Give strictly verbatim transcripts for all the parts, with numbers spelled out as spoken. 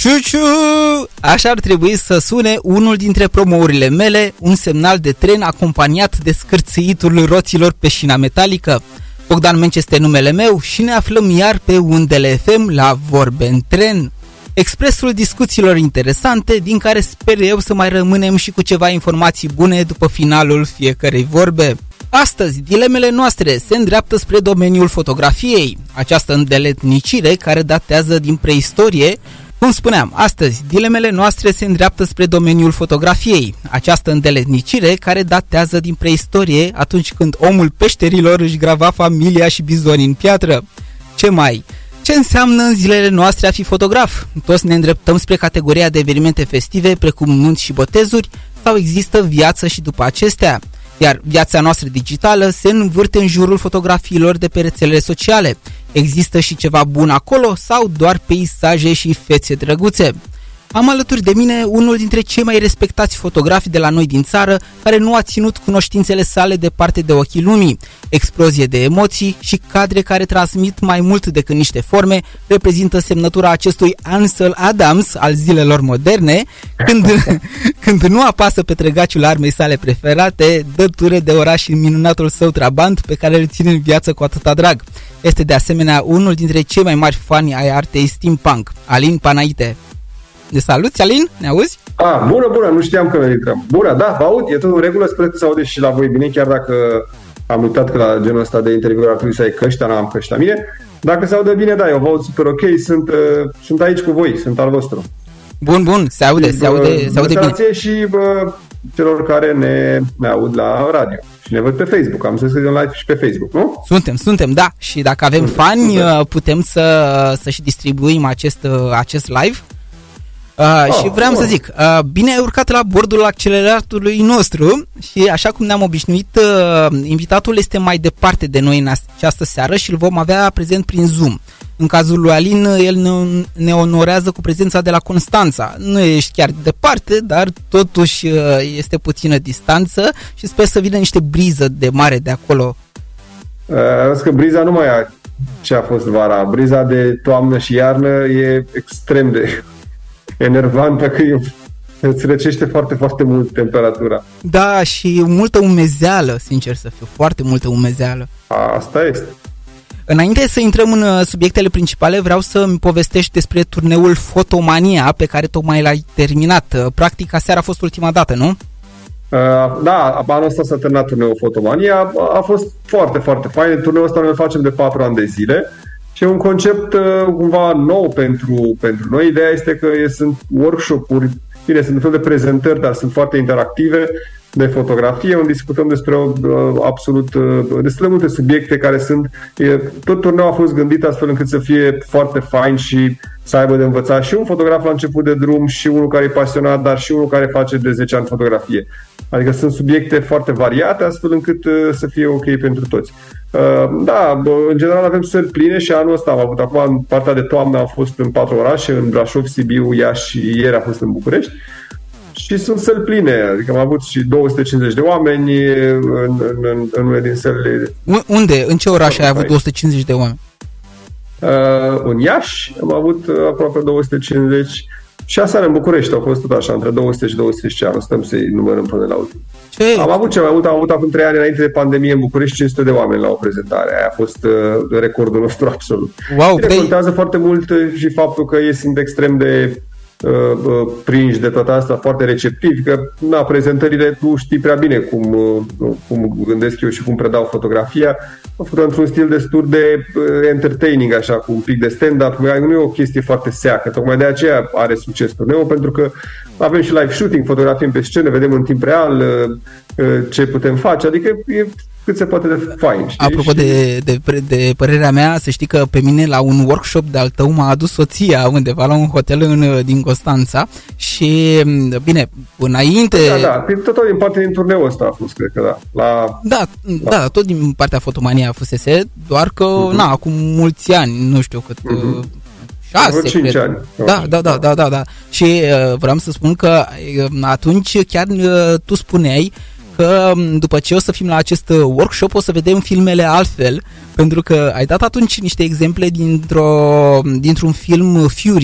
Ciu-ciu! Așa ar trebui să sune unul dintre promourile mele, un semnal de tren acompaniat de scârțâitul roților pe șina metalică. Bogdan Menci este numele meu și ne aflăm iar pe undele F M la Vorbe în Tren. Expresul discuțiilor interesante, din care sper eu să mai rămânem și cu ceva informații bune după finalul fiecărei vorbe. Astăzi, dilemele noastre se îndreaptă spre domeniul fotografiei. Această îndeletnicire care datează din preistorie. Cum spuneam, astăzi, dilemele noastre se îndreaptă spre domeniul fotografiei. Această îndeletnicire care datează din preistorie, atunci când omul peșterilor își grava familia și bizonii în piatră. Ce mai? Ce înseamnă în zilele noastre a fi fotograf? Toți ne îndreptăm spre categoria de evenimente festive, precum nunți și botezuri, sau există viață și după acestea? Iar viața noastră digitală se învârte în jurul fotografiilor de pe rețelele sociale. Există și ceva bun acolo sau doar peisaje și fețe drăguțe? Am alături de mine unul dintre cei mai respectați fotografi de la noi din țară, care nu a ținut cunoștințele sale departe de ochii lumii. Explozie de emoții și cadre care transmit mai mult decât niște forme reprezintă semnătura acestui Ansel Adams al zilelor moderne, când, când nu apasă pe trăgaciul armei sale preferate, dă ture de oraș în minunatul său trabant pe care îl ține în viață cu atâta drag. Este de asemenea unul dintre cei mai mari fani ai artei steampunk, Alin Panaite. De salut, Alin, ne auzi? Ah, bună, bună, nu știam că ne intrăm. Bună, da, vă aud, e tot în regulă, sper că se aude și la voi bine, chiar dacă am uitat că la genul ăsta de interviuri ar trebui să ai căști, dar n-am căști la mine. Dacă se aude bine, da, eu vă aud super ok, sunt, uh, sunt aici cu voi, sunt al vostru. Bun, bun, se aude, și, se aude, se aude bine. Și bă, celor care ne, ne aud la radio și ne văd pe Facebook, am zis că suntem live și pe Facebook, nu? Suntem, suntem, da, și dacă avem suntem, fani, suntem. putem să, să și distribuim acest, acest live. Uh, oh, și vreau oh. să zic, uh, bine ai urcat la bordul acceleratului nostru și așa cum ne-am obișnuit, uh, invitatul este mai departe de noi în această seară și îl vom avea prezent prin Zoom. În cazul lui Alin, el ne, ne onorează cu prezența de la Constanța. Nu ești chiar departe, dar totuși uh, este puțină distanță și sper să vină niște briză de mare de acolo. Uh, că briza nu mai a ce a fost vara. Briza de toamnă și iarnă e extrem de enervantă, că îți răcește foarte, foarte mult temperatura. Da, și multă umezeală, sincer să fiu, foarte multă umezeală. Asta este. Înainte să intrăm în subiectele principale, vreau să-mi povestești despre turneul Fotomania pe care tocmai l-ai terminat. Practic, aseară a fost ultima dată, nu? Uh, da, anul ăsta s-a terminat turneul Fotomania. A fost foarte, foarte fain. Turneul ăsta noi îl facem de patru ani de zile. Și e un concept uh, cumva nou pentru, pentru noi. Ideea este că sunt workshop-uri, bine, sunt un fel de prezentări, dar sunt foarte interactive de fotografie, unde discutăm despre uh, absolut uh, destul de multe subiecte care sunt... E, tot turneul a fost gândit astfel încât să fie foarte fain și să aibă de învățat și un fotograf la început de drum și unul care e pasionat, dar și unul care face de zece ani fotografie. Adică sunt subiecte foarte variate, astfel încât uh, să fie ok pentru toți. Uh, da, în general avem săli pline și anul ăsta am avut. Acum, în partea de toamnă am fost în patru orașe, în Brașov, Sibiu, Iași și ieri am fost în București. Și sunt săli pline, adică am avut și două sute cincizeci de oameni în, în, în, în unele din sălile. Unde? În ce oraș ai avut două sute cincizeci de oameni? Uh, în Iași am avut aproape două sute cincizeci. Și aseară în București au fost tot așa, între două sute și două sute cincizeci, nu stăm să-i numărăm până la ultim. Ce? Am avut cel mai mult, am avut acum trei ani înainte de pandemie în București cinci sute de oameni la o prezentare. Aia a fost uh, recordul nostru absolut. Wow, Bine, contează foarte mult și faptul că ei sunt extrem de uh, uh, prinși de toată asta, foarte receptivi, că na, prezentările tu știi prea bine cum, uh, cum gândesc eu și cum predau fotografia. Am făcut într-un stil destul de uh, entertaining, așa, cu un pic de stand-up. Nu e o chestie foarte seacă. Tocmai de aceea are succes turneul, pentru că avem și live shooting, fotografiem pe scenă, vedem în timp real uh, uh, ce putem face. Adică e cât se poate de fain. Știi? Apropo de, de, de părerea mea, să știi că pe mine la un workshop de-al tău m-a adus soția undeva la un hotel în, din Constanța și, bine, înainte... Da, da, tot din partea din turneul ăsta a fost, cred că da. La... Da, da, da, tot din partea Fotomania fusese, doar că, uh-huh. na, acum mulți ani, nu știu cât... Uh-huh. șase, cinci ani. Da, da, da, da, da, da. Și uh, vreau să spun că uh, atunci chiar uh, tu spuneai că după ce o să fim la acest workshop o să vedem filmele altfel, pentru că ai dat atunci niște exemple dintr-o, dintr-un film Fury,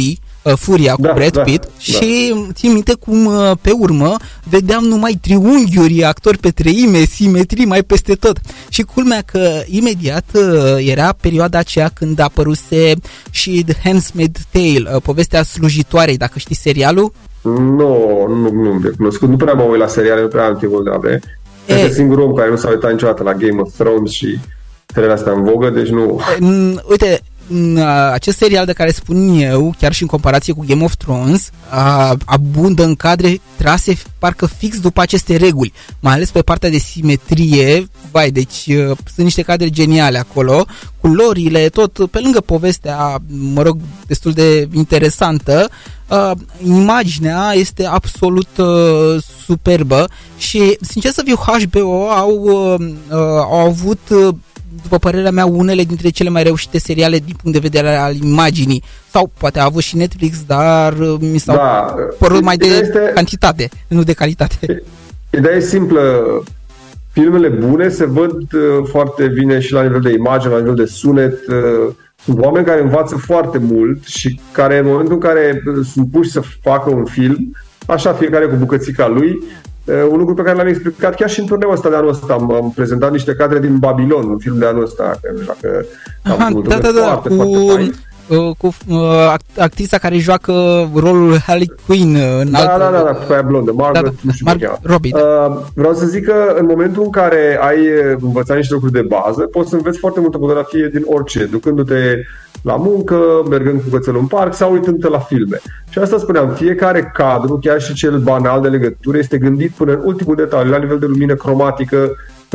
uh, Furia cu da, Brad da, Pitt da. și țin minte cum uh, pe urmă vedeam numai triunghiuri, actori pe treime, simetrii mai peste tot. Și culmea că imediat uh, era perioada aceea când apăruse și The Handmaid's Tale, uh, povestea slujitoarei, dacă știi serialul. Nu, nu, nu de cunoscut. Nu prea mă uit la seriale, nu prea am timpul de a vedea. Este singurul om care nu s-a uitat niciodată la Game of Thrones și serialele astea în vogă, deci nu... E, uite, acest serial de care spun eu, chiar și în comparație cu Game of Thrones, abundă în cadre trase parcă fix după aceste reguli, mai ales pe partea de simetrie. Vai, deci sunt niște cadre geniale acolo, culorile, tot pe lângă povestea, mă rog, destul de interesantă. Uh, imaginea este absolut uh, superbă și, sincer să fiu, H B O au, uh, uh, au avut, uh, după părerea mea, unele dintre cele mai reușite seriale din punct de vedere al imaginii. Sau poate a avut și Netflix, dar uh, mi s-au da, părut mai de este... cantitate, nu de calitate. Ideea e simplă. Filmele bune se văd uh, foarte bine și la nivel de imagine, la nivel de sunet. Uh, Sunt oameni care învață foarte mult și care în momentul în care sunt puși să facă un film, așa fiecare cu bucățica lui, un lucru pe care l-am explicat chiar și în turneul ăsta de anul ăsta, am, am prezentat niște cadre din Babilon, un film de anul ăsta, că Aha, da, da, da, foarte, cu, foarte fain. Cu uh, actrița care joacă rolul Harley Quinn în da, alt... da, da, da, cu aia blondă, Margaret, da, da, nu știu Mar- Robbie, da. uh, Vreau să zic că în momentul în care ai învățat niște lucruri de bază, poți să înveți foarte multă fotografie din orice, ducându-te la muncă, mergând cu cățelul în parc sau uitându-te la filme. Și asta spuneam, fiecare cadru, chiar și cel banal de legătură, este gândit până în ultimul detaliu, la nivel de lumină cromatică,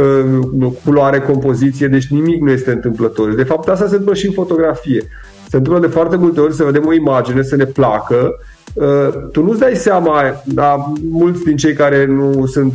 culoare, compoziție, deci nimic nu este întâmplător. De fapt, asta se întâmplă și în fotografie. Se întâmplă de foarte multe ori să vedem o imagine, să ne placă. Tu nu-ți dai seama, dar mulți din cei care nu sunt,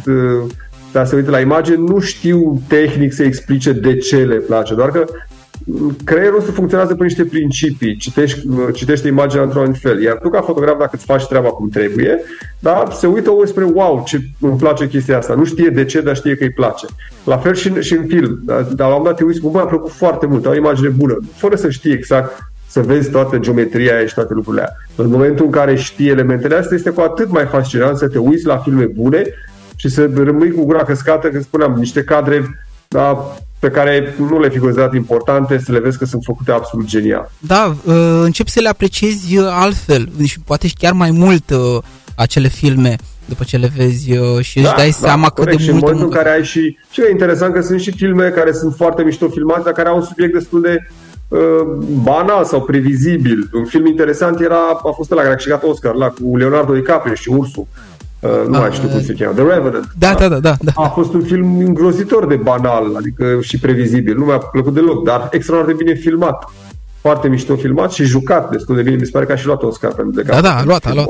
dar se uită la imagine, nu știu tehnic să explice de ce le place, doar că creierul ăsta funcționează pe niște principii, citești, citește imaginea într-un anumit fel, iar tu ca fotograf, dacă îți faci treaba cum trebuie, da, se uită omul spre wow, ce îmi place chestia asta, nu știe de ce, dar știe că îi place. La fel și în, și în film, dar la un moment dat te uiți, mi-a plăcut foarte mult, au o imagine bună, fără să știi exact, să vezi toată geometria aia și toate lucrurile aia. În momentul în care știi elementele astea, este cu atât mai fascinant să te uiți la filme bune și să rămâi cu gura căscată, când spuneam, niște cadre, da, pe care nu le fi considerat importante, să le vezi că sunt făcute absolut genial. Da, începi să le apreciezi altfel și poate chiar mai mult acele filme după ce le vezi și își da, dai da, seama corect. cât de și mult în momentul în care ai și... Ce e interesant că sunt și filme care sunt foarte mișto filmate, dar care au un subiect destul de uh, banal sau previzibil. Un film interesant era, a fost ăla care a câștigat Oscar, la, cu Leonardo DiCaprio și Ursul. Uh, nu a, mai știu cum se cheamă, The Revenant. Da, da, da, da, da. A fost un film îngrozitor de banal, adică și previzibil. Nu mi-a plăcut deloc, dar extraordinar de bine filmat. Foarte mișto filmat și jucat destul de bine. Mi se pare că a și luat Oscar pentru Da, da, a luat, a luat.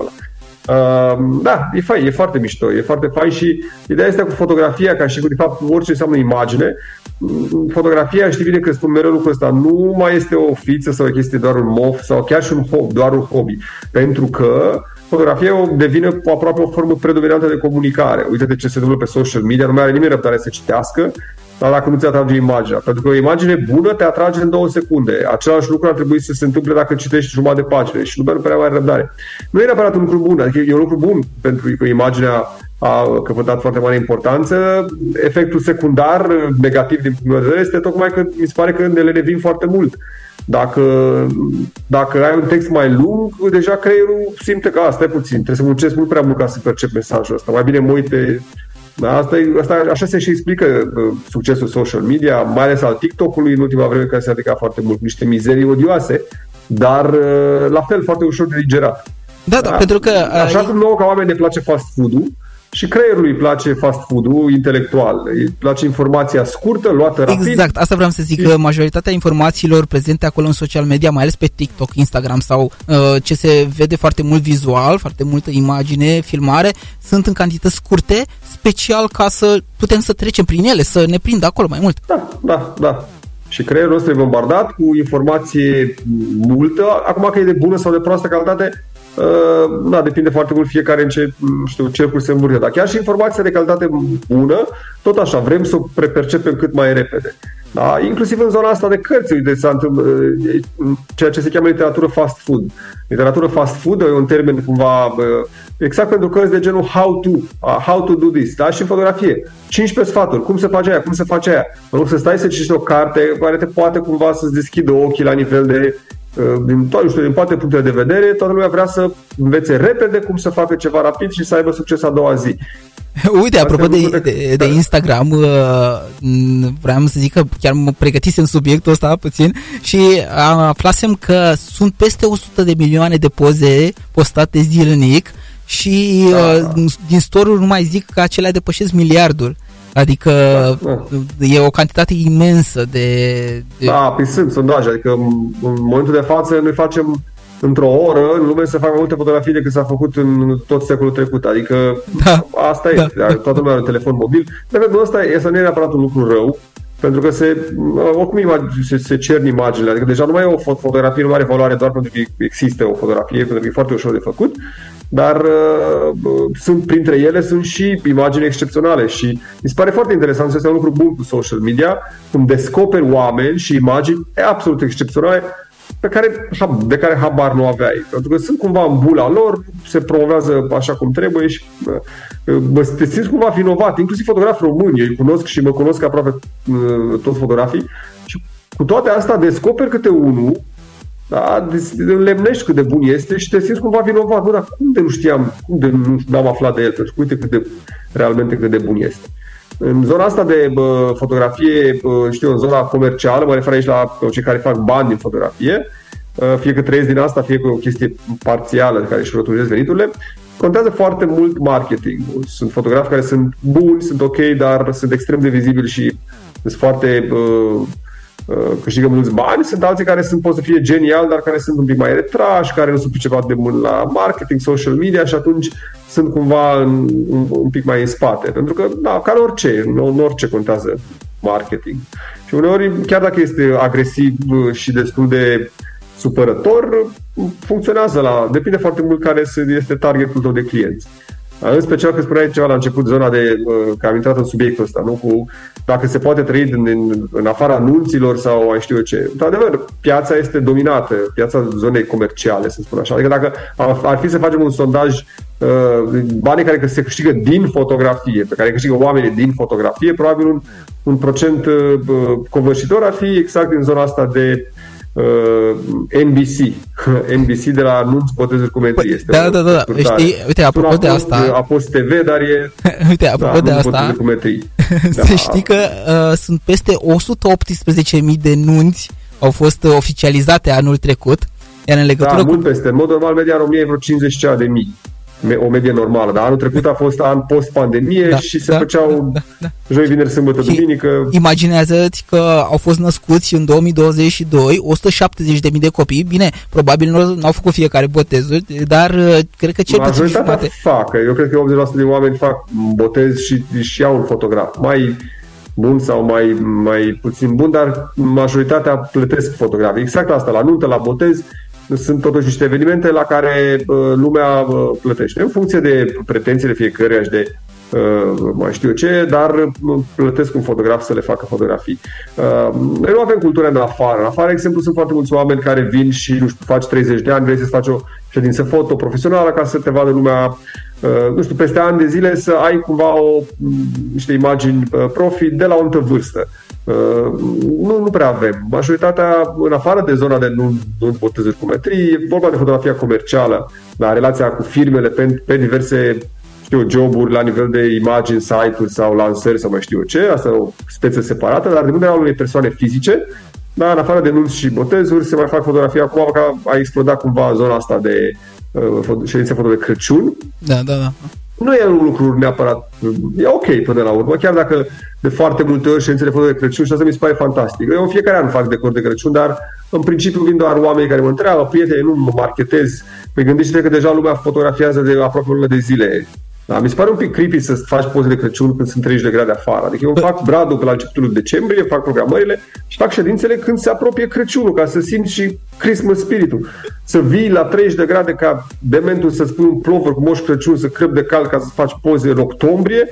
Uh, da, e fain, e foarte mișto, e foarte fain și ideea este cu fotografia, ca și cu, de fapt, orice înseamnă imagine, fotografia, știi bine că spun mereu lucrul ăsta, nu mai este o fiță sau o chestie doar un mof sau chiar și un hobby, doar un hobby, pentru că fotografia devine aproape o formă predominantă de comunicare. Uite-te ce se întâmplă pe social media, nu mai are nimeni răbdare să citească, dar dacă nu ți atrage imaginea. Pentru că o imagine bună te atrage în două secunde. Același lucru ar trebui să se întâmple dacă citești jumătate de pagină și lumea nu prea mai are răbdare. Nu e neapărat un lucru bun, adică e un lucru bun pentru că imaginea a căpătat foarte mare importanță. Efectul secundar negativ din punct de vedere este tocmai că mi se pare că ne lenevim foarte mult. Dacă, dacă ai un text mai lung, deja creierul simte că asta e puțin, trebuie să muncesc mult prea mult ca să percep mesajul ăsta. Mai bine mă uit pe... Da, asta e, asta, așa se și explică uh, succesul social media, mai ales al TikTok-ului în ultima vreme, care se adică foarte mult, niște mizerii odioase, dar uh, la fel foarte ușor de digerat. Da, da, da, pentru că... Așa uh, cum nouă ca oameni ne place fast food-ul, și creierului îi place fast food-ul intelectual. Îi place informația scurtă, luată rapid. Exact, asta vreau să zic, că majoritatea informațiilor prezente acolo în social media, mai ales pe TikTok, Instagram sau uh, ce se vede foarte mult vizual, foarte multă imagine, filmare, sunt în cantități scurte, special ca să putem să trecem prin ele, să ne prindă acolo mai mult. Da, da, da. Și creierul nostru e bombardat cu informație multă. Acum că e de bună sau de proastă calitate, Uh, da, depinde foarte mult fiecare în ce, știu, cercuri se învârte. Dar chiar și informația de calitate bună, tot așa, vrem să o percepem cât mai repede. Da? Inclusiv în zona asta de cărți, uite, s-a întâmplat, ceea ce se cheamă literatură fast food. Literatură fast food e un termen cumva exact pentru cărți de genul how to, how to do this, da? Și în fotografie. cincisprezece sfaturi, cum se face aia, cum se face aia. În loc să stai să citești o carte care te poate cumva să-ți deschidă ochii la nivel de din toate, știu, din toate punctele de vedere, toată lumea vrea să învețe repede cum să facă ceva rapid și să aibă succes a doua zi. Uite, apropo de, de, de Instagram, vreau să zic că chiar mă pregătisem subiectul ăsta puțin și aflasem că sunt peste o sută de milioane de poze postate zilnic și da. Din story-uri nu mai zic că acelea depășesc miliardul. Adică da, da. E o cantitate imensă de... de... Da, păi sunt sondaje, adică în momentul de față noi facem într-o oră în lume să facă mai multe fotografii decât s-a făcut în tot secolul trecut, adică da, asta e, da. Toată lumea are un telefon mobil, dar pentru asta este nu e neapărat un lucru rău, pentru că se, oricum se, se cern imaginile, adică deja nu mai e o fotografie, nu mai are valoare doar pentru că există o fotografie, pentru că e foarte ușor de făcut, dar uh, sunt printre ele sunt și imagini excepționale și mi se pare foarte interesant, este un lucru bun cu social media, cum descoperi oameni și imagini absolut excepționale pe care, de care habar nu aveai, pentru că sunt cumva în bula lor, se promovează așa cum trebuie și uh, te simți cumva vinovat, inclusiv fotografi români, eu îi cunosc și mă cunosc aproape uh, toți fotografii și cu toate astea descoperi câte unul. Da, înlemnești cât de bun este și te simți cumva vinovat. Bă, dar cum de nu știam, cum de nu am aflat de el? Pentru că uite cât de, realmente cât de bun este. În zona asta de bă, fotografie, bă, știu, în zona comercială, mă refer aici la cei care fac bani din fotografie, fie că trăiesc din asta, fie că e o chestie parțială de care își rotulizez veniturile, contează foarte mult marketing. Sunt fotografi care sunt buni, sunt ok, dar sunt extrem de vizibili și sunt foarte... Bă, câștigă mulți bani, sunt alții care sunt, pot să fie geniali, dar care sunt un pic mai retrași, care nu sunt pricepat de mult la marketing, social media și atunci sunt cumva în, un, un pic mai în spate. Pentru că, da, ca în orice, în orice contează marketing. Și uneori, chiar dacă este agresiv și destul de supărător, funcționează la... Depinde foarte mult care este targetul tău de clienți. În special că spuneai ceva la început, zona de, că am intrat în subiectul ăsta, nu? Cu dacă se poate trăi în, în, în afara anunților sau mai știu eu ce. Într-adevăr, piața este dominată, piața zonei comerciale, să spun așa. Adică dacă ar fi să facem un sondaj, banii care se câștigă din fotografie, pe care câștigă oamenii din fotografie, probabil un, un procent covârșitor ar fi exact din zona asta de N B C N B C de la anunț, botezuri, cumetrii. Este da, da, da, știi, uite, apropo de asta a fost T V, dar e uite, apropo da, de asta da. Să știi că uh, sunt peste o sută optsprezece mii de nunți au fost uh, oficializate anul trecut, iar în legătură da, cu... mult peste, în mod normal media în România e vreo cincizeci de mii, o medie normală, dar anul trecut a fost an post-pandemie da, și se da, făceau da, da, da. joi, vineri, sâmbătă, duminică. Imaginează-ți că au fost născuți în două mii douăzeci și doi o sută șaptezeci de mii de copii. Bine, probabil nu au făcut fiecare botezuri, dar cred că cel puțin jumătate. facă. Eu cred că optzeci la sută din oameni fac botez și își iau un fotograf. Mai bun sau mai, mai puțin bun, dar majoritatea plătesc fotografii. Exact asta, la nuntă, la botez, sunt totuși niște evenimente la care uh, lumea uh, plătește. În funcție de pretențiile fiecăruia și de uh, mai știu eu ce, dar uh, plătesc un fotograf să le facă fotografii. Uh, noi nu avem cultura în afară. În afară, exemplu, sunt foarte mulți oameni care vin și, nu știu, faci treizeci de ani, vrei să faci o ședință foto profesională ca să te vadă lumea, uh, nu știu, peste ani de zile să ai cumva o, niște imagini uh, profi de la o anumită vârstă. Uh, nu, nu prea avem. Majoritatea, în afară de zona de nu, nu botezuri, cumetrii, e vorba de fotografia comercială, la relația cu firmele pe, pe diverse, știu, joburi la nivel de imagini, site-uri sau lansări sau mai știu eu ce. Asta e o speță separată, dar de unde au unei persoane fizice, dar în afară de nunți și botezuri se mai fac fotografia acum, că a explodat cumva zona asta de uh, ședințe foto de Crăciun. Da, da, da. Nu e un lucru neapărat, e ok până la urmă, chiar dacă de foarte multe ori ședințele foto de Crăciun și asta mi se pare fantastic. Eu în fiecare an fac decor de Crăciun, dar în principiu vin doar oameni care mă întreabă, prieteni, nu mă marketez, păi gândește-te că deja lumea fotografiază de aproape o lună de zile. Da, mi se pare un pic creepy să faci poze de Crăciun când sunt treizeci de grade afară. Adică eu fac bradul pe la începutul decembrie, fac programările și fac ședințele când se apropie Crăciunul, ca să simți și Christmas spiritul. Să vii la treizeci de grade ca dementul să-ți pui un plover cu Moș Crăciun, să crăp de cald ca să faci poze în octombrie,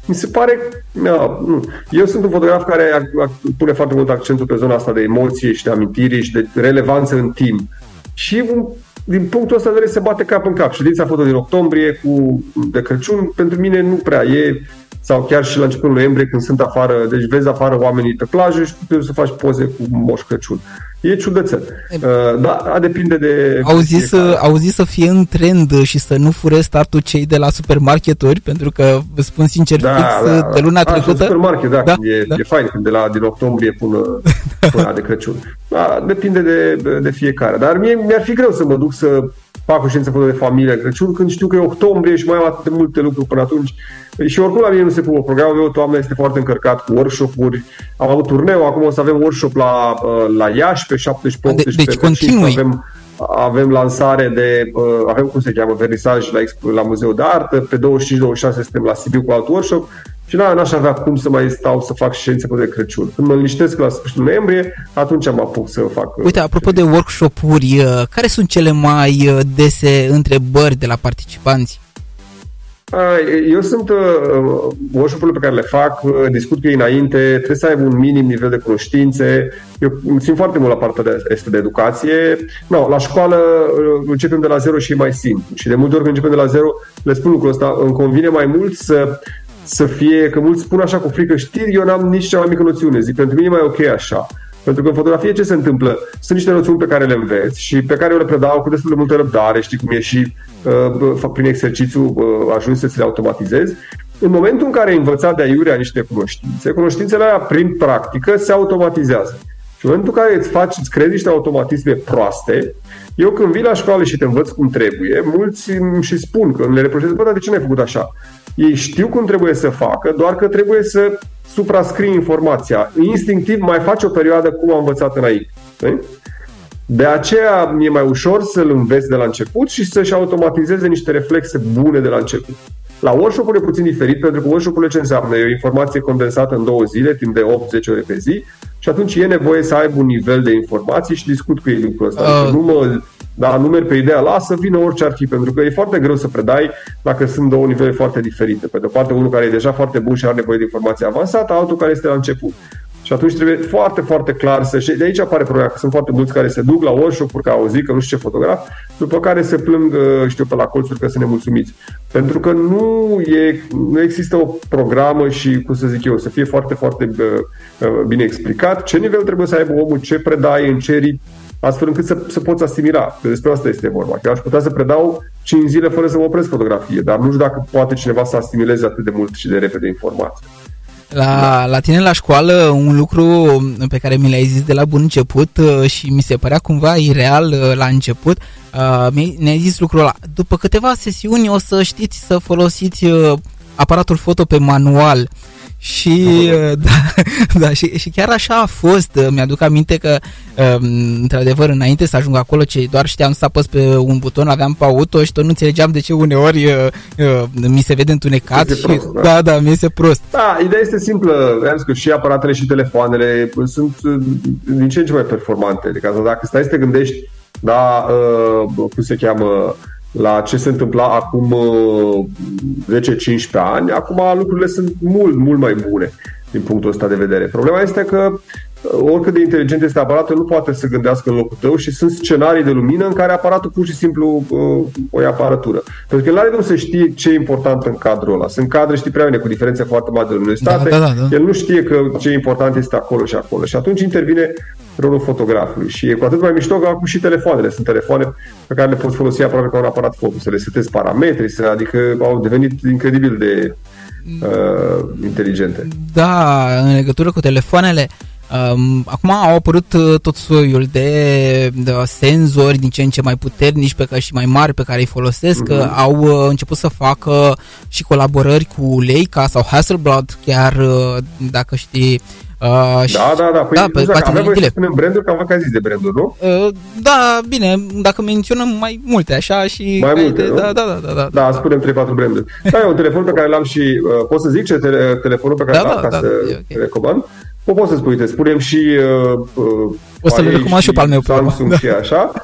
mi se pare, no, nu. Eu sunt un fotograf care pune foarte mult accentul pe zona asta de emoție și de amintire și de relevanță în timp. Și din punctul ăsta de vedere se bate cap în cap. Ședința foto din octombrie cu de Crăciun, pentru mine nu prea e, sau chiar și la începutul noiembrie când sunt afară, deci vezi afară oamenii pe plajă și tu să faci poze cu Moș Crăciun. E ciudățel. Uh, da, depinde de... Au zis, au zis să fie în trend și să nu fure startul cei de la supermarketuri, pentru că, vă spun sincer, da, fix da, de luna da. trecută... A, supermarket, da, da, e, da. e fain, când de la, din octombrie până, până de Crăciun. Da, depinde de, de fiecare. Dar mie mi-ar fi greu să mă duc să fac o ședință foto de familie Crăciun, când știu că e octombrie și mai am atât de multe lucruri până atunci. Și oricum la mine nu se pune. Programul meu toamna este foarte încărcat cu workshop-uri. Am avut turneu, acum o să avem workshop la, la Iași pe șaptesprezece optsprezece. Deci continui. Avem, avem lansare de, avem cum se cheamă, vernisaj la, la Muzeul de Artă. Pe douăzeci și cinci douăzeci și șase suntem la Sibiu cu alt workshop. Și da, n-aș avea cum să mai stau să fac ședințe de Crăciun. Când mă liniștesc la sfârșitul noiembrie, atunci am apuc să fac... Uite, apropo de workshop-uri, care sunt cele mai dese întrebări de la participanți? Eu sunt uh, workshop-urile pe care le fac, uh, discut cu ei înainte, trebuie să aibă un minim nivel de cunoștințe. Eu țin foarte mult la partea de, este de educație. No, la școală uh, începem de la zero și e mai simplu. Și de multe ori când începem de la zero, le spun lucrul ăsta, îmi convine mai mult să, să fie, că mulți spun așa cu frică, știi, eu n-am nici cea mai mică noțiune. Zic, pentru mine e mai ok așa. Pentru că în fotografie ce se întâmplă? Sunt niște noțiuni pe care le înveți și pe care eu le predau cu destul de multă răbdare, știi cum e, și uh, prin exercițiu uh, ajungi să ți le automatizezi. În momentul în care ai învățat de aiurea niște cunoștințe, cunoștințele alea prin practică se automatizează. Și în momentul în care îți faci, îți crezi niște automatisme proaste, eu când vin la școală și te învăț cum trebuie, mulți îmi și spun că le reproșez, bă, dar de ce n-ai făcut așa? Ei știu cum trebuie să facă, doar că trebuie să suprascrii informația. Instinctiv mai faci o perioadă cum am învățat înainte. De aceea mi-e mai ușor să-l înveți de la început și să-și automatizeze niște reflexe bune de la început. La workshop-ul e puțin diferit, pentru că workshop-ul ce înseamnă? E o informație condensată în două zile, timp de opt zece ore pe zi, și atunci e nevoie să aibă un nivel de informații și discut cu ei lucrul ăsta. Uh. Nu mă, da, nu merg pe ideea, lasă vină orice ar fi, pentru că e foarte greu să predai dacă sunt două nivele foarte diferite. Pe de o parte, unul care e deja foarte bun și are nevoie de informație avansată, altul care este la început. Și atunci trebuie foarte, foarte clar să... Și de aici apare problema, că sunt foarte mulți care se duc la workshop-uri, că au zis că nu știu ce fotograf, după care se plâng, știu, pe la colțuri că sunt nemulțumiți. Pentru că nu, e, nu există o programă și, cum să zic eu, să fie foarte, foarte bine explicat ce nivel trebuie să aibă omul, ce predai, în ce ritm, astfel încât să, să poți asimila. Că despre asta este vorba. Eu aș putea să predau cinci zile fără să mă opresc fotografie, dar nu știu dacă poate cineva să asimileze atât de mult și de repede informații. La, la tine la școală, un lucru pe care mi l-ai zis de la bun început și mi se părea cumva ireal la început, ne-ai zis lucrul ăla. După câteva sesiuni o să știți să folosiți aparatul foto pe manual. Și, da, da, și, și chiar așa a fost. Mi-aduc aminte că, într-adevăr, înainte să ajung acolo, ce doar știam să apăs pe un buton, aveam pe auto și tot nu înțelegeam de ce uneori mi se vede întunecat. Și, prost, da. da, da, mi se prost. Da, ideea este simplă. Am zis că și aparatele și telefoanele sunt din ce în ce mai performante. Adică dacă stai să te gândești, da, cum se cheamă, la ce se întâmpla acum zece cincisprezece ani, acum lucrurile sunt mult, mult mai bune din punctul ăsta de vedere. Problema este că oricât de inteligent este aparatul, nu poate să gândească în locul tău și sunt scenarii de lumină în care aparatul pur și simplu uh, o ia aparatură. Pentru că el are de să știe ce e important în cadrul ăla. Sunt cadre, știi prea bine, cu diferențe foarte mari de luminositate. Da, da, da, da. El nu știe că ce e important este acolo și acolo. Și atunci intervine rolul fotografului. Și e cu atât mai mișto că acum și telefoanele. Sunt telefoane pe care le poți folosi aproape ca un aparat foto. Să le setezi parametri, să, adică au devenit incredibil de uh, inteligente. Da, în legătură cu telefoanele, Um, acum au apărut uh, tot soiul de, de senzori din ce în ce mai puternici pe care, și mai mari pe care îi folosesc. Mm-hmm. uh, Au uh, început să facă și colaborări cu Leica sau Hasselblad, chiar uh, dacă știi. Uh, și, da, da, da, păi, da, pe avem voie să spunem branduri, că am văzut că ai zis de branduri, nu? Uh, da, bine, dacă menționăm mai multe așa și... Mai multe, de, nu? Da, da, da, da, da, da, spunem trei patru branduri. Da, e un telefon pe care l-am și... Uh, pot să zic ce tele, telefonul pe care da, l-am da, ca da, să da, okay. recomand? O poți să spui, uite, spunem și... Uh, o să le recomand și eu pe al meu. Samsung da. și așa.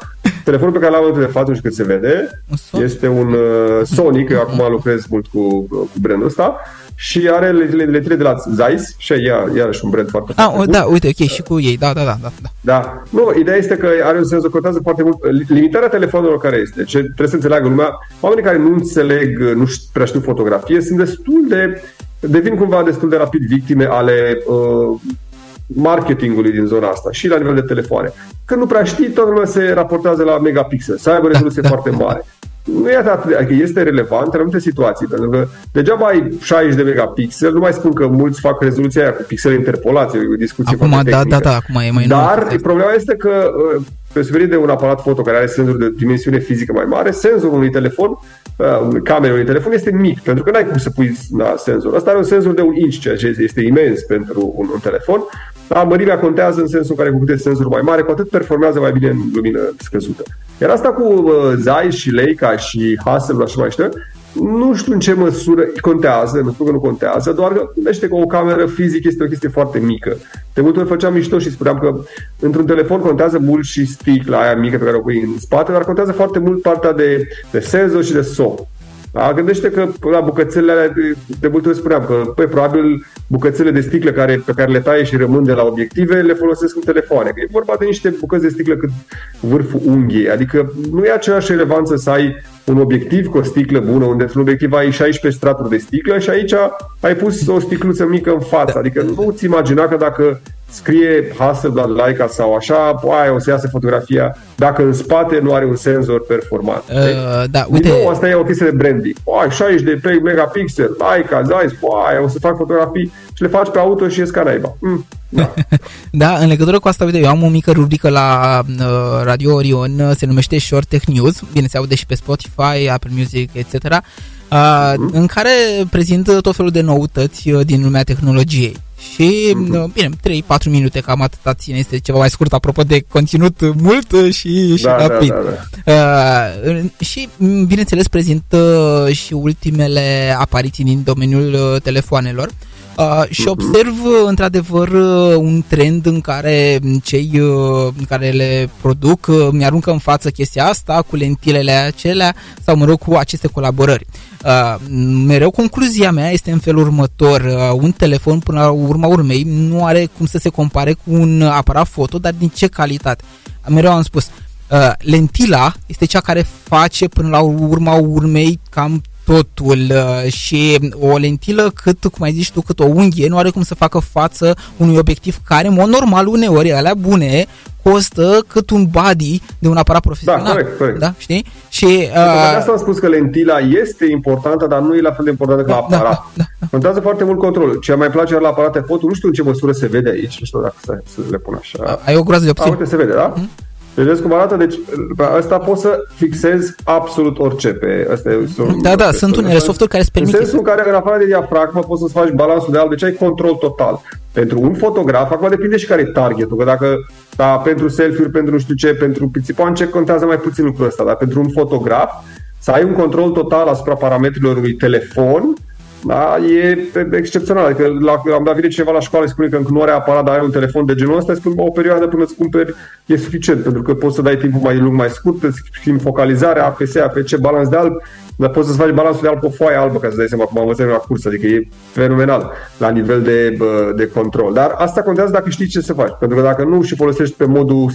Telefonul pe care l-am de față, nu știu cât se vede, este un uh, Sonic, eu acum lucrez mult cu, cu brandul ăsta, și are letrile de la Zeiss și iar, iarăși un brand foarte ah, foarte da, uite, ok, și cu ei, da, da, da, da. Da, nu, ideea este că are un senzor, contează foarte mult. Limitarea telefonelor care este, ce trebuie să înțeleagă lumea, oamenii care nu înțeleg, nu prea știu fotografie, sunt destul de, devin cumva destul de rapid victime ale uh, marketingului din zona asta și la nivel de telefoane. Când nu prea știi, toată lumea se raportează la megapixel, să aibă rezoluție da, foarte da, mare. Nu e atât, adică este relevant în anumite situații, pentru că degeaba ai șaizeci de megapixel, nu mai spun că mulți fac rezoluția aia cu pixele interpolați, e o discuție acum, foarte da, tehnică. da, da, acum e mai Dar nou. problema este că pe suferit de un aparat foto care are senzor de dimensiune fizică mai mare, senzorul unui telefon, camera unui telefon este mic, pentru că n-ai cum să pui la senzor. Asta are un senzor de un inch, ceea ce este imens pentru un, un telefon. Da, mărimea contează în sensul în care cu câte senzor mai mare, cu atât performează mai bine în lumină scăzută. Iar asta cu uh, Zeiss și Leica și Hasselblad și mai știu, nu știu în ce măsură contează, nu spun că nu contează, doar că gândește că o cameră fizică este o chestie foarte mică. De multe ori făceam mișto și spuneam că într-un telefon contează mult și sticla aia mică pe care o pui în spate, dar contează foarte mult partea de, de senzor și de soft. Da? Gândește că la bucățele alea, de, de multe ori spuneam că păi, probabil bucățele de sticlă care, pe care le taie și rămân de la obiective le folosesc în telefoane. Că e vorba de niște bucăți de sticlă cât vârful unghiei. Adică nu e aceeași relevanță să ai un obiectiv cu o sticlă bună, unde într-un obiectiv ai șaisprezece straturi de sticlă și aici ai pus o sticluță mică în față. Adică nu-ți imagina că dacă scrie Hasselblad, Leica sau așa, aia o să iasă fotografia dacă în spate nu are un senzor performant. Uh, da, uite... Din nou, asta e o chestie de branding. Ai șaizeci de megapixel, Leica, Zeiss, aia o să fac fotografii și le faci pe auto și ies ca naiba. Mm, da. Da, în legătură cu asta, uite, eu am o mică rubrică la uh, Radio Orion, se numește Short Tech News, bine, se aude și pe Spotify, Apple Music, et cetera, uh, mm-hmm. în care prezint tot felul de noutăți uh, din lumea tehnologiei. Și, mm-hmm. bine, trei patru minute, cam atâta ține, este ceva mai scurt, apropo de conținut mult și, și da, rapid. Da, da, da. Uh, și, bineînțeles, prezint uh, și ultimele apariții din domeniul uh, telefoanelor. Uh, și observ uh, într-adevăr uh, un trend în care cei uh, care le produc uh, mi-aruncă în față chestia asta cu lentilele acelea sau mă rog cu aceste colaborări. Uh, mereu concluzia mea este în felul următor: uh, un telefon până la urma urmei nu are cum să se compare cu un aparat foto, dar din ce calitate? Mereu am spus, uh, lentila este cea care face până la urma urmei cam totul uh, și o lentilă cât, cum ai zis tu, cât o unghie nu are cum să facă față unui obiectiv care, în mod normal, uneori, alea bune, costă cât un body de un aparat profesional. Da, corect, corect. Da, știi? Și, uh, de asta am spus că lentila este importantă, dar nu e la fel de importantă da, ca aparat. Da, da, da. Contează foarte mult controlul. Ce mai place la aparate foto, nu știu în ce măsură se vede aici, nu știu dacă stai să le pun așa. Ai o groază de opțiuni. A, uite, se vede, da? Mm? Vedeți cum arată? Deci pe ăsta poți să fixezi absolut orice pe ăsta. Da, da, sunt unele softuri care îți permit. În sensul în care, în afară de diafragmă, poți să-ți faci balansul de alb, deci ai control total. Pentru un fotograf, acum depinde și care e targetul, că dacă da, pentru selfie-uri, pentru nu știu ce, pentru pițipoance, contează mai puțin lucrul ăsta, dar pentru un fotograf, să ai un control total asupra parametrilor unui telefon, da, e excepțional. Adică la, am dat vine cineva la școală și spune că încă nu are aparat, dar are un telefon de genul ăsta, spune o perioadă până îți cumperi e suficient, pentru că poți să dai timpul mai lung, mai scurt, îți schimbi focalizarea, A P S, A P C, balans de alb, dar poți să-ți faci balansul de alb cu o foaie albă, ca să dai seama cum am învățat la cursă, adică e fenomenal la nivel de, de control. Dar asta contează dacă știi ce să faci, pentru că dacă nu și folosești pe modul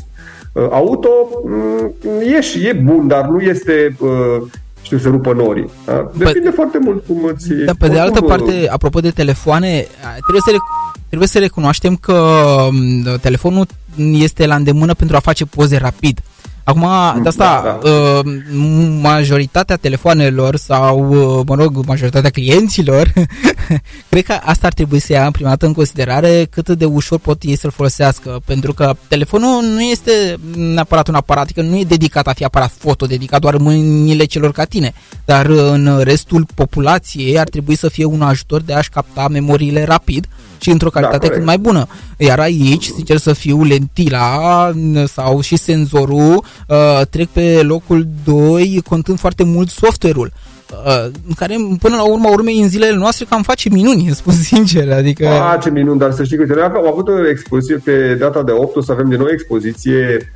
auto, e și e bun, dar nu este... știu, să rupă norii. Da? Depinde pe, foarte mult cum îți... Dar pe de altă parte, apropo de telefoane, trebuie să, trebuie să recunoaștem că telefonul este la îndemână pentru a face poze rapid. Acum, de asta, da, da. majoritatea telefoanelor sau, mă rog, majoritatea clienților, cred că asta ar trebui să ia în prima dată în considerare cât de ușor pot ei să-l folosească, pentru că telefonul nu este neapărat un aparat, adică nu e dedicat a fi aparat foto, dedicat doar mâinile celor ca tine, dar în restul populației ar trebui să fie un ajutor de a-și capta memoriile rapid și într-o calitate da, cât mai bună. Iar aici, sincer să fiu, lentila sau și senzorul uh, trec pe locul doi, contând foarte mult software-ul, uh, care până la urma urmei în zilele noastre cam face minuni, spun sincer. Adică... Face minuni, dar să știi că am avut o expoziție pe data de opt, o să avem din nou expoziție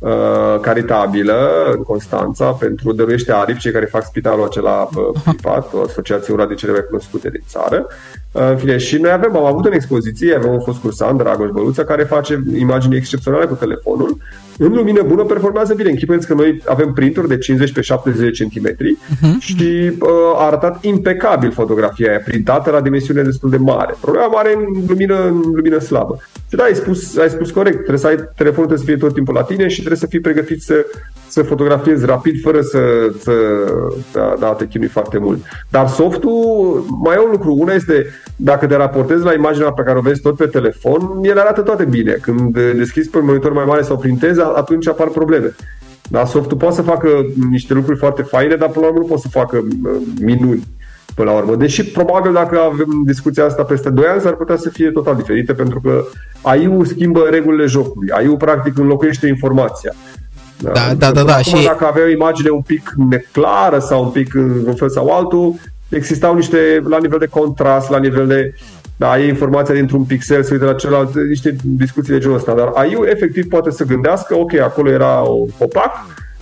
uh, caritabilă în Constanța pentru dăruiește aripi, cei care fac spitalul acela uh, privat, o asociație una din cele mai cunoscute din țară. Uh, în fine, și noi avem, am avut în expoziție, avem un fost cursant, Dragoș Băluță, care face imagini excepționale cu telefonul, în lumină bună, performează bine. Închipuiți că noi avem printuri de cincizeci pe șaptezeci de centimetri uh-huh. și uh, a arătat impecabil fotografia aia, printată la dimensiune destul de mare. Problema mare în lumină, în lumină slabă. Și da, ai spus, ai spus corect, trebuie să ai telefonul, trebuie să fie tot timpul la tine și trebuie să fii pregătit să, să fotografiezi rapid, fără să, să da, da, te chinui foarte mult. Dar softul, mai e un lucru. Una este, dacă te raportezi la imaginea pe care o vezi tot pe telefon, el arată toate bine. Când deschizi pe un monitor mai mare sau printezi, atunci apar probleme. Dar softul poate să facă niște lucruri foarte faine, dar până la urmă nu poate să facă minuni până la urmă. Deși probabil dacă avem discuția asta peste doi ani, s-ar putea să fie total diferită, pentru că A I-ul schimbă regulile jocului. A I-ul practic înlocuiește informația. Da, da, da, da, da. Și dacă avea o imagine un pic neclară sau un pic în fel sau altul, existau niște, la nivel de contrast, la nivel de da, e informația dintr-un pixel, se uită la celălalt, niște discuții de genul ăsta. Dar A I-ul efectiv poate să gândească, ok, acolo era un copac,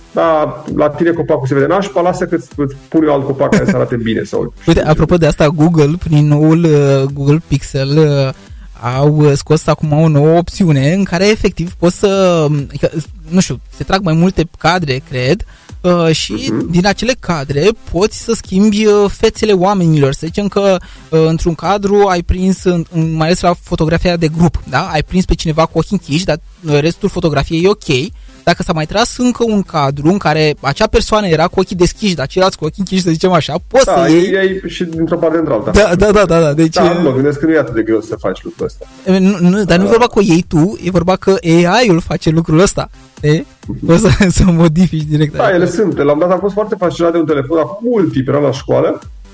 dar la tine copacul se vede nașpa, lasă că îți pune alt copac care să arate bine. Sau uite, apropo de asta, Google, prin noul uh, Google Pixel, uh, au scos acum o nouă opțiune în care efectiv poți să, nu știu, se trag mai multe cadre, cred, uh, și uh-huh. din acele cadre poți să schimbi uh, fețele oamenilor. Să zicem că uh, într-un cadru ai prins, în, mai ales la fotografia de grup, da? Ai prins pe cineva cu ochii închiși, dar restul fotografiei e ok. Dacă s-a mai tras încă un cadru în care acea persoană era cu ochii deschiși, dar ceilalți cu ochii închiși, să zicem așa, poți da, să iei... iei și dintr-o parte într-alta. Da, da, da, da, da. Deci... Da, mă gândesc că nu e atât de greu să faci lucrul ăsta. Nu, nu, dar nu e vorba că o iei tu, e vorba că A I-ul face lucrul ăsta. E? O să, să modifici direct. Da, ele sunt. La un dat am fost foarte fascinat de un telefon, acum mult timp, eram la școală.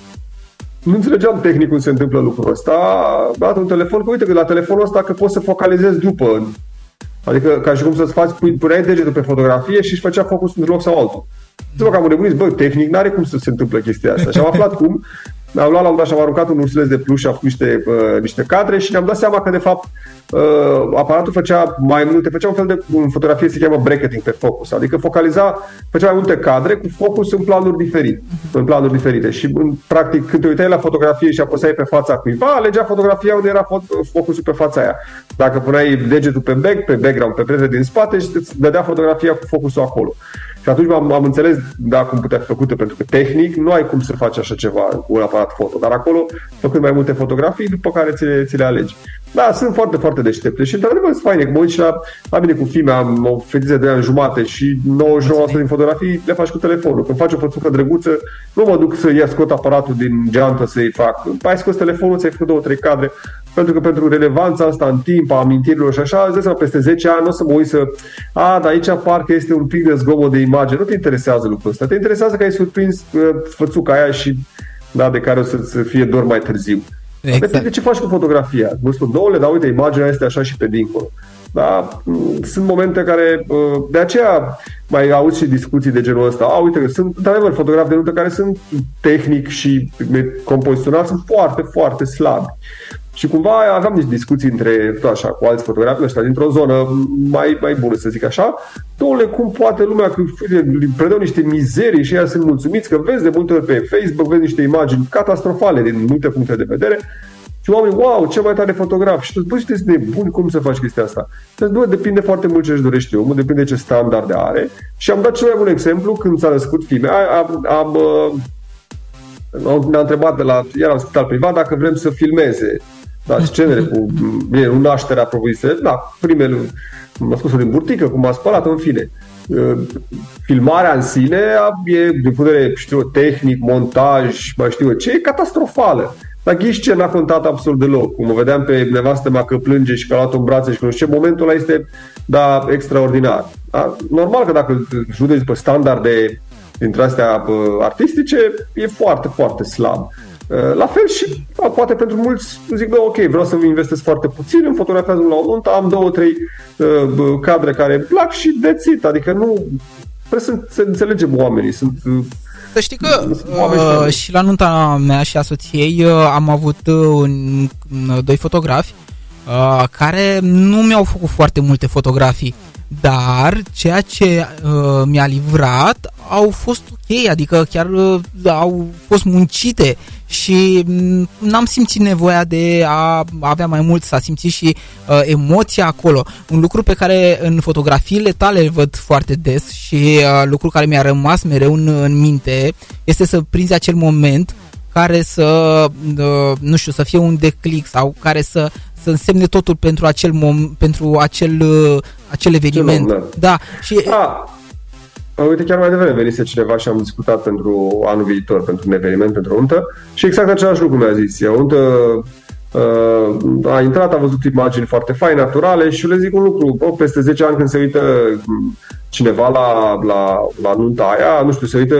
Nu înțelegeam tehnic cum se întâmplă lucrul ăsta. Am dat un telefon, că uite că la telefonul ăsta că poți să focalizezi după. Adică ca și cum să-ți faci, puneai degetul pe fotografie și își făcea focus într-un loc sau altul. Zic că am nebunit, bă, tehnic n-are cum să se întâmple chestia asta. Și am aflat cum. Am luat la un dat și am aruncat un ursuleț de pluș și am făcut niște, uh, niște cadre și ne-am dat seama că de fapt uh, aparatul făcea mai multe, făcea un fel de, în fotografie se cheamă bracketing pe focus, adică focaliza, făcea mai multe cadre cu focus în planuri diferite, în planuri diferite și în, practic când te uitai la fotografie și apăsai pe fața cuiva, alegea fotografia unde era focusul pe fața aia. Dacă puneai degetul pe back, pe background, pe perete din spate și îți dădea fotografia cu focusul acolo. Și atunci am, am înțeles da, cum putea fi făcută, pentru că tehnic nu ai cum să faci așa ceva cu un aparat foto, dar acolo făcând mai multe fotografii, după care ți le, ți le alegi. Da, sunt foarte, foarte deștepte și într-adevăr sunt faine, că mă uit și la, la mine cu filme, am o fetiță de doi ani jumate și nouăzeci și nouă la sută din fotografii le faci cu telefonul. Când faci o fățucă drăguță, nu mă duc să ia scot aparatul din geantă să-i fac. Ai scos telefonul, ți-ai făcut două, trei cadre, pentru că pentru relevanța asta în timp, a amintirilor și așa, îți dai seama, peste zece ani nu o să mă uit să... A, dar aici parcă este un pic de zgomot de imagine. Nu te interesează lucrul ăsta. Te interesează că ai surprins uh, fățuca aia și da, de care o să fie dor mai târziu. Exact. De ce faci cu fotografia? Vă spun, douăle, dar uite, imaginea este așa și pe dincolo. Da? Sunt momente care... Uh, de aceea mai auzi și discuții de genul ăsta. A, uite, sunt, într-adevăr, fotografi de nuntă care sunt tehnic și compozițional, sunt foarte, foarte slabi. Și cumva aveam niște discuții între, tot așa, cu alți fotografi ăștia dintr-o zonă mai, mai bună, să zic așa. Doule, cum poate lumea, că îi predau niște mizerii și ei sunt mulțumiți, că vezi de multe ori pe Facebook, vezi niște imagini catastrofale din multe puncte de vedere și oamenii, wow, ce mai tare fotograf. Și tu zici, bă, sunteți nebuni, cum să faci chestia asta? Deci, nu, depinde foarte mult ce își dorește omul, depinde ce standarde are. Și am dat cel mai bun exemplu când s-a născut filme. Am, am, am, ne-a întrebat de la, era în spital privat, dacă vrem să filmeze da, scenele cu, bine, nu nașterea propriu-zisă, da, primele, m-a spus-o din burtică, cum m-a spălat, în fine. Filmarea în sine e, din punct de vedere, știu, tehnic, montaj, mai știu eu ce, e catastrofală. Dar ghiși ce n-a contat absolut deloc. Cum o vedeam pe nevastă mea că plânge și că a luat-o în brațe și că nu știu ce, momentul ăla este, da, extraordinar. Da? Normal că dacă judeci pe standarde dintre astea artistice, e foarte, foarte slab. La fel și poate pentru mulți zic, bă, ok, vreau să investesc foarte puțin, îmi fotografiază la o nuntă, am două, trei uh, cadre care îmi plac și that's it. Adică nu, trebuie să, să înțelegem oamenii. Sunt, uh, să știi că uh, și la nunta mea și a soției uh, am avut uh, doi fotografi uh, care nu mi-au făcut foarte multe fotografii. dar ceea ce uh, mi-a livrat au fost ok, adică chiar uh, au fost muncite și m- n-am simțit nevoia de a avea mai mult, s-a simțit și uh, emoția acolo. Un lucru pe care în fotografiile tale îl văd foarte des și uh, lucru care mi-a rămas mereu în, în minte este să prinzi acel moment care să, uh, nu știu, să fie un declic sau care să, să însemne totul pentru acel mom- pentru acel, uh, acel eveniment. Om, da. Da. Și A, uite, chiar mai devreme venise cineva și am discutat pentru anul viitor, pentru un eveniment, pentru o untă și exact același lucru mi-a zis. E o untă uh, a intrat, a văzut imagini foarte faine, naturale și le zic un lucru, oh, peste zece ani când se uită cineva la, la, la nunta aia, nu știu, se uită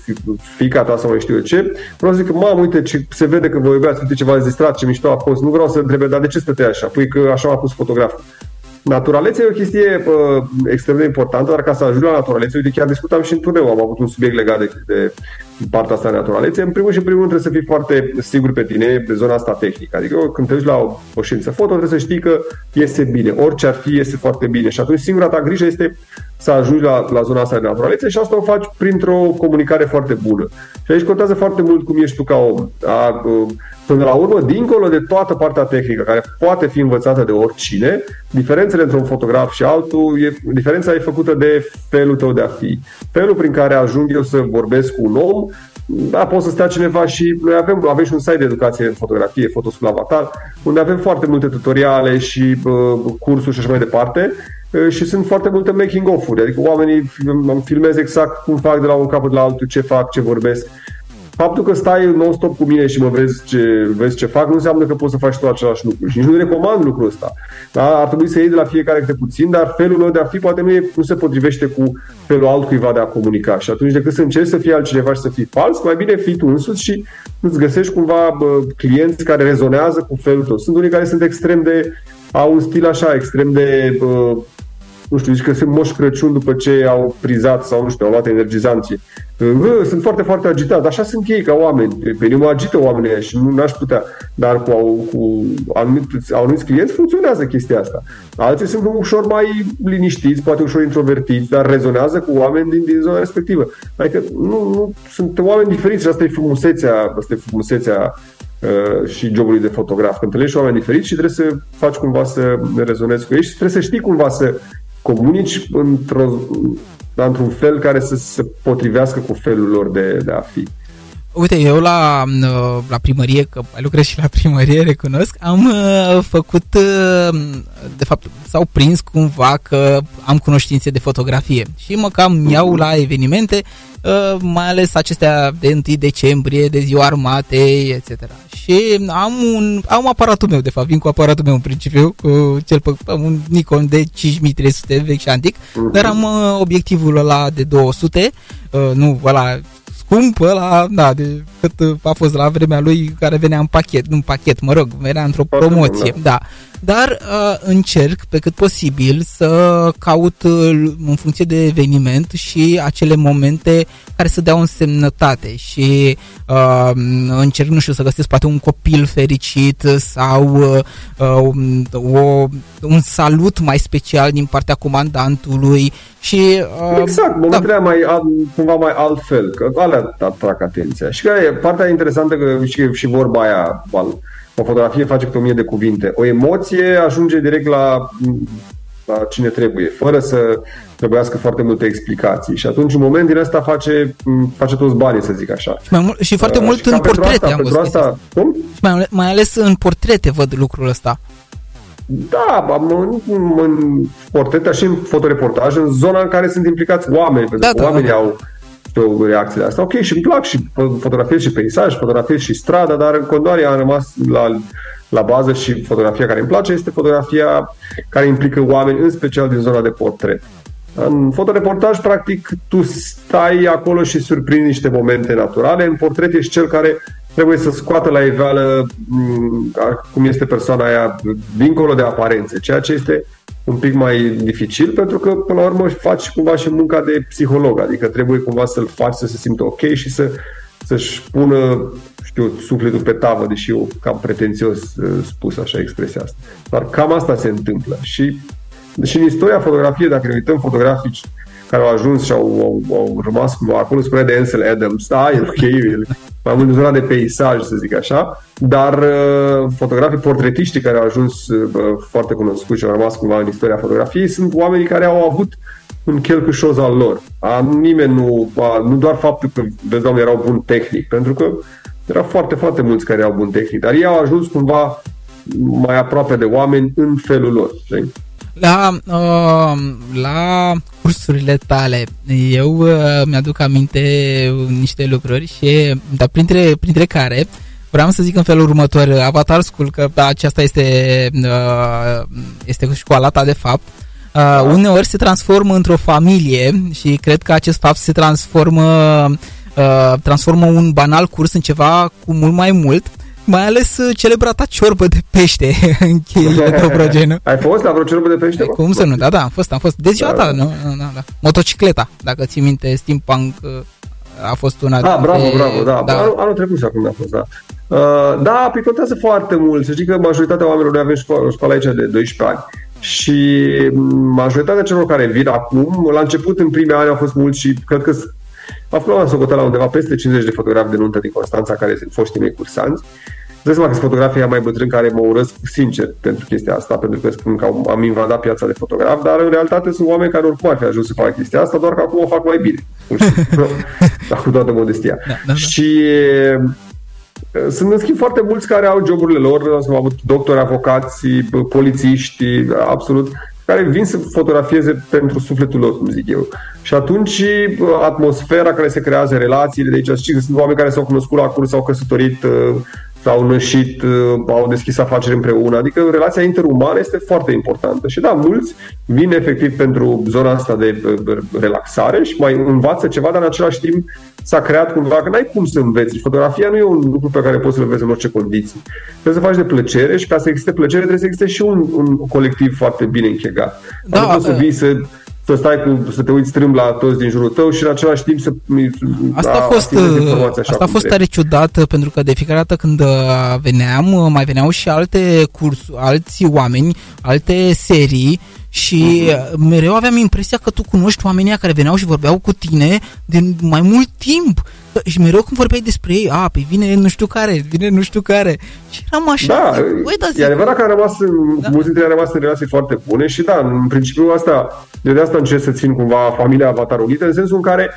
fiica ta sau mai știu eu ce, vreau să zic că, mamă, uite, ce, se vede că vă iubeați, uite ce v-ați distrat, ce mișto a fost, nu vreau să întrebe, dar de ce stăteai așa? Păi că așa m-a pus fotograful. Naturalețea e o chestie uh, extrem de importantă, dar ca să ajung la naturalețe, uite, chiar discutam și în turneu, am avut un subiect legat de, de partea asta de naturalețe. În primul și în primul rând trebuie să fii foarte sigur pe tine de zona asta tehnică. Adică când te duci la o, o ședință foto, trebuie să știi că iese bine. Orice ar fi, iese foarte bine. Și atunci singura ta grijă este să ajungi la, la zona asta de naturalețe și asta o faci printr-o comunicare foarte bună. Și aici contează foarte mult cum ești tu ca om. A, până la urmă, dincolo de toată partea tehnică, care poate fi învățată de oricine, diferențele între un fotograf și altul, e, diferența e făcută de felul tău de a fi. Felul prin care ajung eu să vorbesc cu un om, da, poate să stea cineva și noi avem, avem și un site de educație în fotografie, Photoschool Avatar, unde avem foarte multe tutoriale și uh, cursuri și așa mai departe. Și sunt foarte multe making of-uri, adică oamenii filmez exact cum fac de la un capăt la altul, ce fac, ce vorbesc. Faptul că stai non-stop cu mine și mă vezi ce, vezi ce fac nu înseamnă că poți să faci tu același lucru și nici nu recomand lucrul ăsta. Da? Ar trebui să iei de la fiecare câte puțin, dar felul meu de a fi poate nu, e, nu se potrivește cu felul altcuiva de a comunica și atunci decât să încerci să fii altcineva și să fii fals, mai bine fii tu însuți și îți găsești cumva bă, clienți care rezonează cu felul tău. Sunt unii care sunt extrem de, au un stil așa, extrem de... Bă, nu știu, zici că sunt Moș Crăciun după ce au prizat sau nu știu, au luat energizanții. Sunt foarte, foarte agitați. Așa sunt ei ca oameni. Pe mine mă agită oamenii aia și nu aș putea. Dar cu, cu anumiți, anumiți clienți funcționează chestia asta. Alții sunt ușor mai liniștiți, poate ușor introvertiți, dar rezonează cu oameni din, din zona respectivă. Adică nu, nu, sunt oameni diferiți și asta e frumusețea, asta e frumusețea uh, și jobului de fotograf. Când întâlnești oameni diferiți și trebuie să faci cumva să rezonezi cu ei și trebuie să știi cumva să comunici într-o, într-un fel care să se potrivească cu felul lor de, de a fi. Uite, eu la, la primărie, că lucrez și la primărie, recunosc, am uh, făcut, uh, de fapt, s-au prins cumva că am cunoștințe de fotografie și mă cam iau la evenimente, uh, mai ales acestea de întâi decembrie, de ziua armatei, et cetera. Și am un am aparatul meu, de fapt, vin cu aparatul meu în principiu, cu cel pe, un Nikon de cinci mii trei sute vechi și antic, uh-huh. Dar am uh, obiectivul ăla de două sute, uh, nu ăla scump, ăla, da, de cât a fost la vremea lui, care venea în pachet, nu în pachet, mă rog, venea într-o promoție, da. Dar uh, încerc pe cât posibil să caut uh, în funcție de eveniment și acele momente care să dea o însemnătate și uh, încerc, nu știu, să găsesc poate un copil fericit sau uh, o, un salut mai special din partea comandantului și... Uh, exact, momentele da. mai, cumva mai altfel, că alea atrag atenția. Și care e partea interesantă, că și, și vorba aia, o fotografie face câte o mie de cuvinte. O emoție ajunge direct la, la cine trebuie, fără să trebuiască foarte multe explicații. Și atunci un moment din ăsta face, face toți banii, să zic așa. Și, mai mult, și foarte uh, mult și în portrete asta, am văzut. Asta, cum? Și mai, mai ales în portrete văd lucrul ăsta. Da, în, în portrete și în fotoreportaj, în zona în care sunt implicați oameni, pentru da, că da, oamenii da. au reacțiile astea. Ok, și îmi plac și fotografiez și peisaj, fotografiez și strada, dar în continuare am rămas la, la bază și fotografia care îmi place este fotografia care implică oameni, în special din zona de portret. În fotoreportaj, practic, tu stai acolo și surprinzi niște momente naturale. În portret ești cel care trebuie să scoată la iveală cum este persoana aia dincolo de aparențe, ceea ce este un pic mai dificil, pentru că până la urmă faci cumva și munca de psiholog, adică trebuie cumva să-l faci să se simtă ok și să, să-și pună, știu, sufletul pe tavă, deși eu cam pretențios spus așa expresia asta. Dar cam asta se întâmplă și și în istoria fotografiei, dacă ne uităm fotografici care au ajuns și au, au, au rămas acolo, spunea de Ansel Adams, da, e ok, e mai mult în zona de peisaj, să zic așa, dar uh, fotografii portretiști care au ajuns uh, foarte cunoscuți și au rămas cumva în istoria fotografiei sunt oamenii care au avut un cheltușoz al lor. A, nimeni nu, a, nu doar faptul că, vezi, Doamne, erau buni tehnic, pentru că erau foarte, foarte mulți care erau buni tehnic, dar ei au ajuns cumva mai aproape de oameni în felul lor. Știi? La, uh, la cursurile tale, eu uh, mi-aduc aminte niște lucruri, și, dar printre, printre care vreau să zic în felul următor: Avatar School, că aceasta este, uh, este școala ta de fapt, uh, uneori se transformă într-o familie și cred că acest fapt se transformă, uh, transformă un banal curs în ceva cu mult mai mult. Mai ales celebrata ciorbă de pește în cheile Dobrogeni. Ai fost la vreo ciorbă de pește? Bă? Cum să nu? Da, da, am fost, am fost. De ziua da, ta, nu? Da, da. Motocicleta, dacă ții minte, steampunk a fost una de... Ah, bravo, bravo, da. da. Anul, anul trecut și acum a fost, da. Uh, da, picotează foarte mult. Să știi că majoritatea oamenilor, noi avem școală, școală aici de doisprezece ani. Și majoritatea celor care vin acum, la început, în primii ani au fost mulți și cred că acum am socotat la undeva peste cincizeci de fotografi de nuntă din Constanța, care sunt foștii mei cursanți. Dă seama că sunt fotografii mai bătrâni care mă urăsc sincer pentru chestia asta, pentru că spun că am invadat piața de fotograf, dar în realitate sunt oameni care oricum ar fi ajuns să facă chestia asta, doar că acum o fac mai bine. Nu știu, dar cu toată modestia. Da, da, da. Și sunt în schimb foarte mulți care au joburile lor, am avut doctori, avocați, polițiști, absolut, care vin să fotografieze pentru sufletul lor, cum zic eu. Și atunci atmosfera care se creează, relațiile de aici, știi că sunt oameni care s-au cunoscut la curs, s-au căsătorit, s-au nășit, au deschis afaceri împreună, adică relația interumană este foarte importantă. Și da, mulți vin efectiv pentru zona asta de relaxare și mai învață ceva, dar în același timp s-a creat cumva că n-ai cum să înveți. Fotografia nu e un lucru pe care poți să-l înveți în orice condiții. Trebuie să faci de plăcere și ca să existe plăcere trebuie să existe și un, un colectiv foarte bine închegat. Da, nu poți să vii să să stai cu, să te uiți strâmb la toți din jurul tău și în același timp să Asta a fost, asta a fost tare ciudat, pentru că de fiecare dată când veneam, mai veneau și alte cursuri, alți oameni, alte serii și uh-huh. mereu aveam impresia că tu cunoști oamenii care veneau și vorbeau cu tine de mai mult timp. Și mereu când vorbeai despre ei, a, păi vine nu știu care, vine nu știu care. Și eram așa. Da, băi, da, e adevărat că a rămas, da. mulți dintre ei au rămas în relații foarte bune și da, în principiu asta, eu de asta încerc să țin cumva familia Avatar Unită, în sensul în care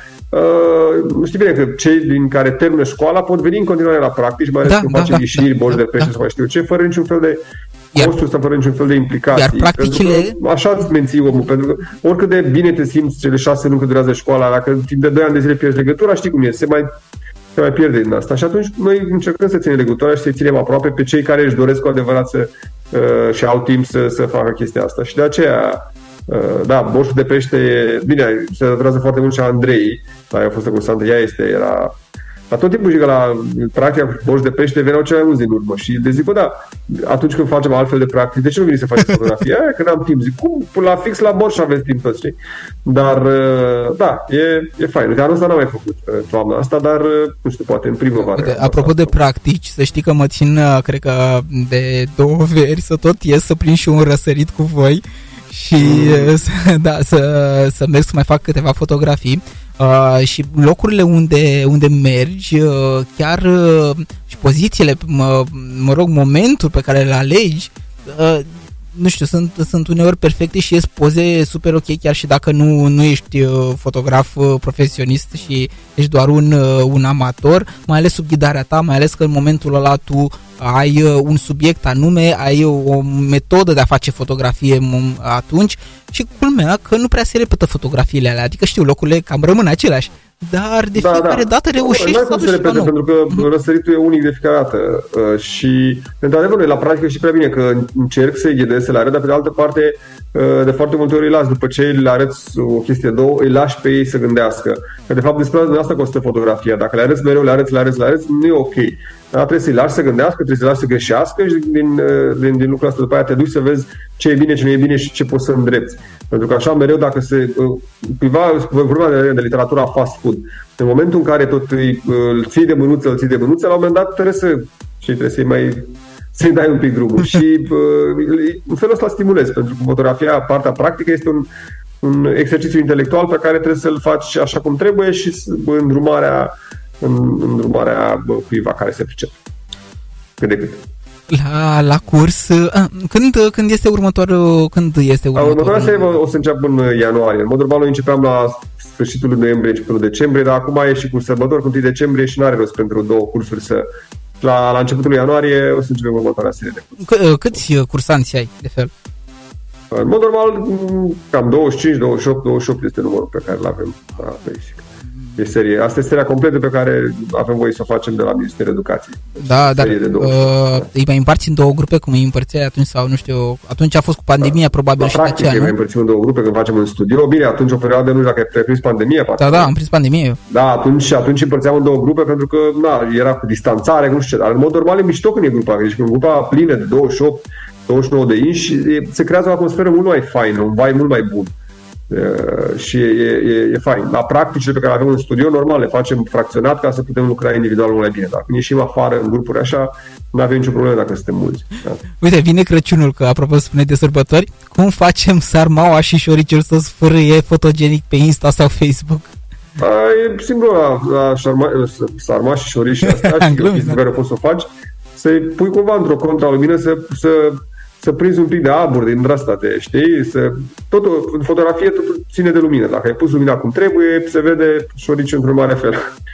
uh, știi bine că cei din care termină școala pot veni în continuare la practici, mai ales da, când da, face da, ieșiri, da, boși da, de pește da. sau mai știu ce, fără niciun fel de costul ăsta, fără niciun fel de implicații. Iar practicile... Pentru că așa îți menții omul, pentru că oricât de bine te simți cele șase luni când durează școala, dacă timp de doi ani de zile pierzi legătura, știi cum e, se mai, se mai pierde din asta. Și atunci noi încercăm să ținem legătura și să ținem aproape pe cei care își doresc cu adevărat să, uh, și au timp să, să facă chestia asta. Și de aceea, uh, da, boșul de pește, bine, se datorează foarte mult și Andrei, dar a fost cursant, ea este, era... Dar tot timpul și că la practica cu boși de pește veneau cei mai mulți din urmă și le zic, bă, da, atunci când facem altfel de practici, de ce nu veni să faceți fotografie? Aia, că n-am timp. Zic, cum? La fix la borș aveți timp toți, știi? Dar, da, e, e fain. Uite, anul ăsta n-am mai făcut toamna asta, dar, nu știu, poate în primăvară. Uite, apropo de practici, să știi că mă țin, cred că de două veri să tot ies să prind și un răsărit cu voi și mm. să, da, să, să merg să mai fac câteva fotografii. Uh, și locurile unde, unde mergi, uh, chiar uh, și pozițiile, mă, mă rog, momentul pe care îl alegi, uh, nu știu, sunt, sunt uneori perfecte și ies poze super ok, chiar și dacă nu, nu ești uh, fotograf uh, profesionist și ești doar un, uh, un amator, mai ales sub ghidarea ta, mai ales că în momentul ăla tu ai uh, un subiect anume, ai uh, o metodă de a face fotografie atunci și culmea că nu prea se repetă fotografiile alea, adică știu, locurile cam rămân aceleași, dar de da, fiecare da. dată reușești să aduci ceva nou. Pentru că răsăritul e unic de fiecare dată uh, și, într-adevăr, noi la practică și prea bine că încerc să-i ghidez, să le arăt, dar pe de altă parte, uh, de foarte multe ori îi las, după ce le arăți o chestie, două, îi lași pe ei să gândească. Că, de fapt, despre asta costă fotografia. Dacă le arăți mereu, le arăți, le arăți, le arăți, nu e ok. Dar trebuie să-i lași să gândească, trebuie să-i lași să greșească și din, din, din lucrul ăsta după aia te duci să vezi ce e bine, ce nu e bine și ce poți să îndrepți. Pentru că așa mereu dacă se... Cuiva vorba de, de literatura fast food. În momentul în care tot îi, îl ții de mânuță, îl ții de mânuță, la un moment dat trebuie să... Și trebuie să-i mai... să-i dai un pic drumul. Și în felul ăsta stimulezi, pentru că fotografia, partea practică, este un, un exercițiu intelectual pe care trebuie să-l faci așa cum trebuie și îndrumarea, îndrumarea cuiva care se pricepe. Cât de cât. La, la curs, când, când este următorul? Când este următorul? Următoarea serie o să înceapă în ianuarie. În mod normal, noi începeam la sfârșitul lui noiembrie, începutul decembrie, dar acum e și cu sărbători, cu întâi decembrie și nu are rost pentru două cursuri să... La, la începutul lui ianuarie o să începem următoarea serie de cursuri. Câți cursanți ai, de fel? În mod normal, cam douăzeci și cinci, douăzeci și opt, douăzeci și opt este numărul pe care îl avem la Basic. E serie. Asta e seria completă pe care avem voie să o facem de la Ministerul Educației. Da, dar uh, îi mai împarți în două grupe, cum îi împărțeai atunci sau nu știu, atunci a fost cu pandemia, da, probabil, și practic, de aceea, nu? Practic, îi împărțim în două grupe când facem în studio. Bine, atunci o perioadă, nu știu dacă ai prins pandemia. Parcă. Da, da, am prins pandemia eu. Da, atunci, atunci împărțeam în două grupe pentru că, na, era cu distanțare, nu știu ce, dar în mod normal e mișto când e grupa. Deci când grupa plină de douăzeci și opt, douăzeci și nouă de inși, se creează o atmosferă mult mai faină, un vibe mult mai bun. Uh, și e, e, e fain. La practicile pe care le avem în studio, normal, le facem fracționat ca să putem lucra individual mult mai bine. Dar când ieșim afară în grupuri așa, nu avem nicio problemă dacă suntem mulți. Da. Uite, vine Crăciunul, că apropo spune de sărbători, cum facem Sarmaua și Șoriciul să sfârâie fotogenic pe Insta sau Facebook? A, e simplu la, la Sarma, Sarma și Șorici și astea, și o chestie pe care poți să o faci, să-i pui cumva într-o contralumină să... să să prinzi un pic de abur din asta, de, știi? Să, totul, în fotografie totul ține de lumină. Dacă ai pus lumina cum trebuie, se vede Șorici într-un mare fel.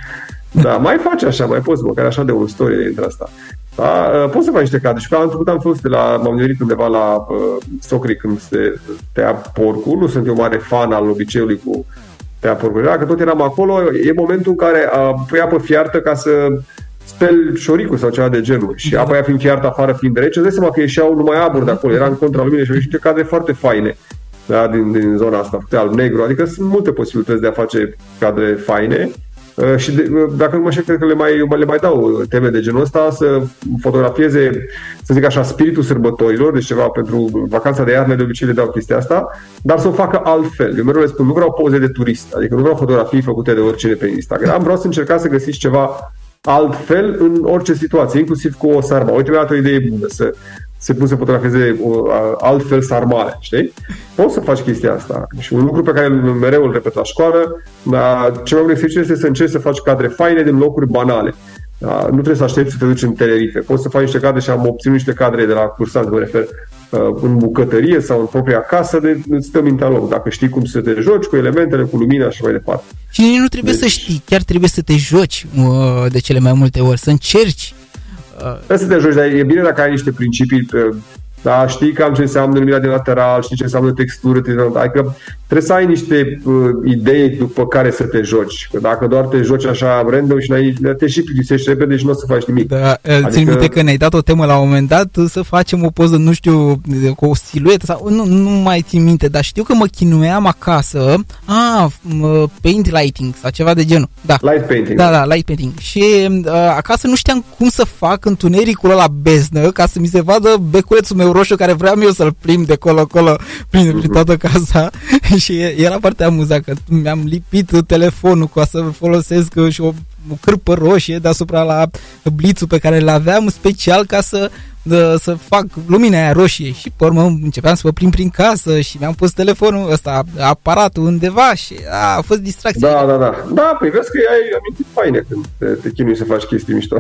Da, mai faci așa, mai poți, măcar așa de o storie dintre asta. Da, poți să faci niște cadre. Și pe anul trecut am fost de la, m-am nimerit undeva la uh, Socri când se tăia porcul. Nu sunt eu mare fan al obiceiului cu tăia porcul. Dacă tot eram acolo, e momentul în care uh, pui apă fiartă ca să speli șoricul sau ceva de genul. Și apa aia fiind fiartă afară, fiind rece, îți dai seama că ieșeau numai abur de acolo. Era în contralumină și au ieșit cadre foarte faine, da, din, din zona asta, făcute alb-negru. Adică sunt multe posibilități de a face cadre faine. Uh, și de, dacă nu mă știu, cred că le mai, le mai dau teme de genul ăsta, să fotografieze, să zic așa, spiritul sărbătorilor, deci ceva pentru vacanța de iarnă, de obicei le dau chestia asta, dar să o facă altfel. Eu mereu le spun, nu vreau poze de turist, adică nu vreau fotografii făcute de oricine pe Instagram, vreau să încercați să găsiți ceva altfel în orice situație, inclusiv cu o sarma. Uite, mi-a dat o idee bună, să se pun să fotografieze altfel sarmale, știi? Poți să faci chestia asta. Și un lucru pe care mereu îl repet la școală, dar cel mai bun exercițiu este să încerci să faci cadre faine din locuri banale. Da, nu trebuie să aștepți să te duci în Tenerife. Poți să faci niște cadre și am obținut niște cadre de la cursanți, mă refer, în bucătărie sau în propria casă, de, îți stă mintea loc. Dacă știi cum să te joci cu elementele, cu lumina și mai departe. Și nu trebuie deci, să știi, chiar trebuie să te joci de cele mai multe ori, să încerci. Trebuie să te joci, dar e bine dacă ai niște principii. Da, știi cam ce înseamnă lumina de lateral, știi ce înseamnă textură, adică trebuie să ai niște uh, idei după care să te joci. Că dacă doar te joci așa random și n-ai, te și plictisești repede și nu o să faci nimic. Da, adică... țin minte că ne-ai dat o temă la un moment dat să facem o poză, nu știu, cu o siluetă sau nu, nu mai țin minte, dar știu că mă chinuiam acasă, a, paint lighting sau ceva de genul. Da. Light painting. Da, da, light painting. Și uh, acasă nu știam cum să fac întunericul ăla beznă ca să mi se vadă beculețul meu roșu care vreau eu să-l plimb de colo-colo prin, prin toată casa. Și era foarte amuzant că mi-am lipit telefonul ca să folosesc și o, o cârpă roșie deasupra la blițul pe care îl aveam special ca să, de, să fac lumina aia roșie. Și pe urmă începeam să mă plimb prin casă și mi-am pus telefonul ăsta, aparatul undeva și a, a fost distracție. Da, da, da. Da, păi vezi că ai amintit faine când te, te chinui să faci chestii mișto.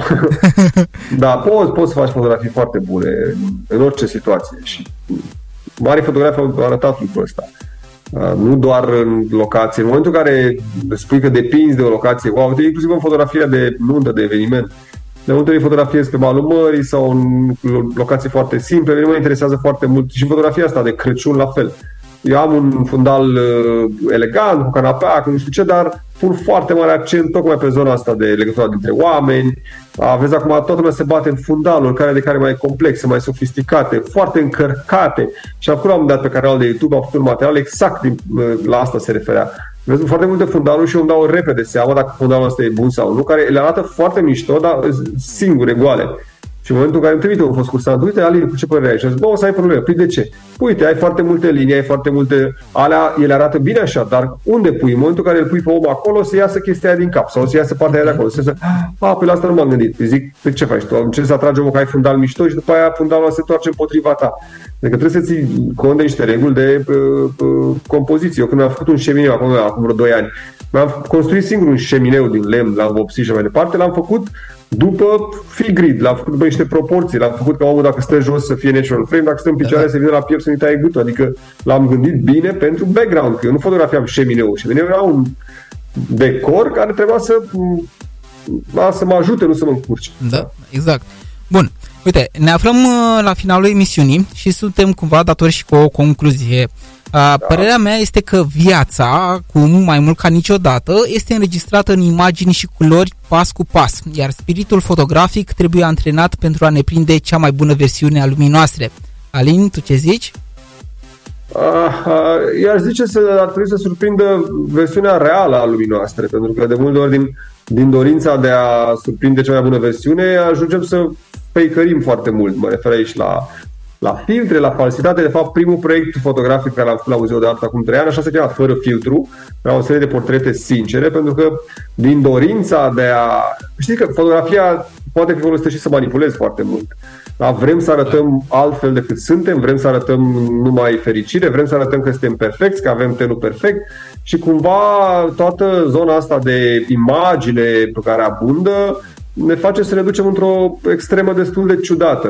Da, poți, poți să faci fotografii foarte bune în orice situație și mari fotografi au arătat lucrul ăsta. Nu doar în locație. În momentul în care spui că depinzi de o locație, wow, uite, inclusiv în fotografia de nuntă, de eveniment, de multe ori fotografiez pe malul mării sau în locații foarte simple, nu mă interesează foarte mult. Și în fotografia asta de Crăciun la fel. Eu am un fundal uh, elegant, cu canapea, cu nu știu ce, dar pun foarte mare accent tocmai pe zona asta de legătura dintre oameni. Aveți acum, toată lumea se bate în fundaluri, care de care mai complexe, mai sofisticate, foarte încărcate. Și acolo am dat pe canalul de YouTube, am făcut un material exact din, la asta se referea. Vezi foarte multe fundaluri și eu îmi dau repede seama dacă fundalul ăsta e bun sau nu, care le arată foarte mișto, dar singure, goale. Și în momentul în care îmi trimite un fost cursant, uite, Alin, cu ce părere ai? Și zic, bă, o să ai probleme. Păi de ce? Uite, ai foarte multe linii, ai foarte multe... Alea, ele arată bine așa, dar unde pui? În momentul în care îl pui pe om acolo, o să iasă chestia aia din cap sau o să iasă partea aia de acolo. O să iasă, a, pe la asta nu m-am gândit. Îi zic, pe ce faci tu? Încerci să atragi omul că ai fundal mișto și după aia fundalul se întoarce împotriva ta. Adică trebuie să ții cont de niște reguli de uh, uh, compoziție. Eu când mi-am făcut un șemineu acum, acum vreo doi ani, mi-am construit singur un șemineu din lemn, l-am vopsit și mai departe, l-am făcut după fill grid, l-am făcut după niște proporții, l-am făcut ca omul dacă stă jos să fie natural frame, dacă stă în picioare da. Să vină la piept să-i taie gâtul, adică l-am gândit bine pentru background, că eu nu fotografiam șemineul, șemineul era un decor care trebuia să, să mă ajute, nu să mă încurce. Da, exact. Bun, uite, ne aflăm la finalul emisiunii și suntem cumva datori și cu o concluzie. Da. Părerea mea este că viața, cum mai mult ca niciodată, este înregistrată în imagini și culori pas cu pas, iar spiritul fotografic trebuie antrenat pentru a ne prinde cea mai bună versiune a lumii noastre. Alin, tu ce zici? I-aș zice să ar trebui să surprindă versiunea reală a lumii noastre, pentru că de multe ori din, din dorința de a surprinde cea mai bună versiune ajungem să fake-ărim foarte mult. Mă refer aici la la filtre, la falsitate. De fapt, primul proiect fotografic care l-am făcut la Muzeul de Artă acum trei ani, așa se cheamă, Fără filtru, era o serie de portrete sincere, pentru că din dorința de a... Știți că fotografia poate fi folosită și să manipulezi foarte mult. Da? Vrem să arătăm altfel decât suntem, vrem să arătăm numai fericire, vrem să arătăm că suntem perfecți, că avem tenul perfect și cumva toată zona asta de imagine pe care abundă ne face să ne ducem într-o extremă destul de ciudată.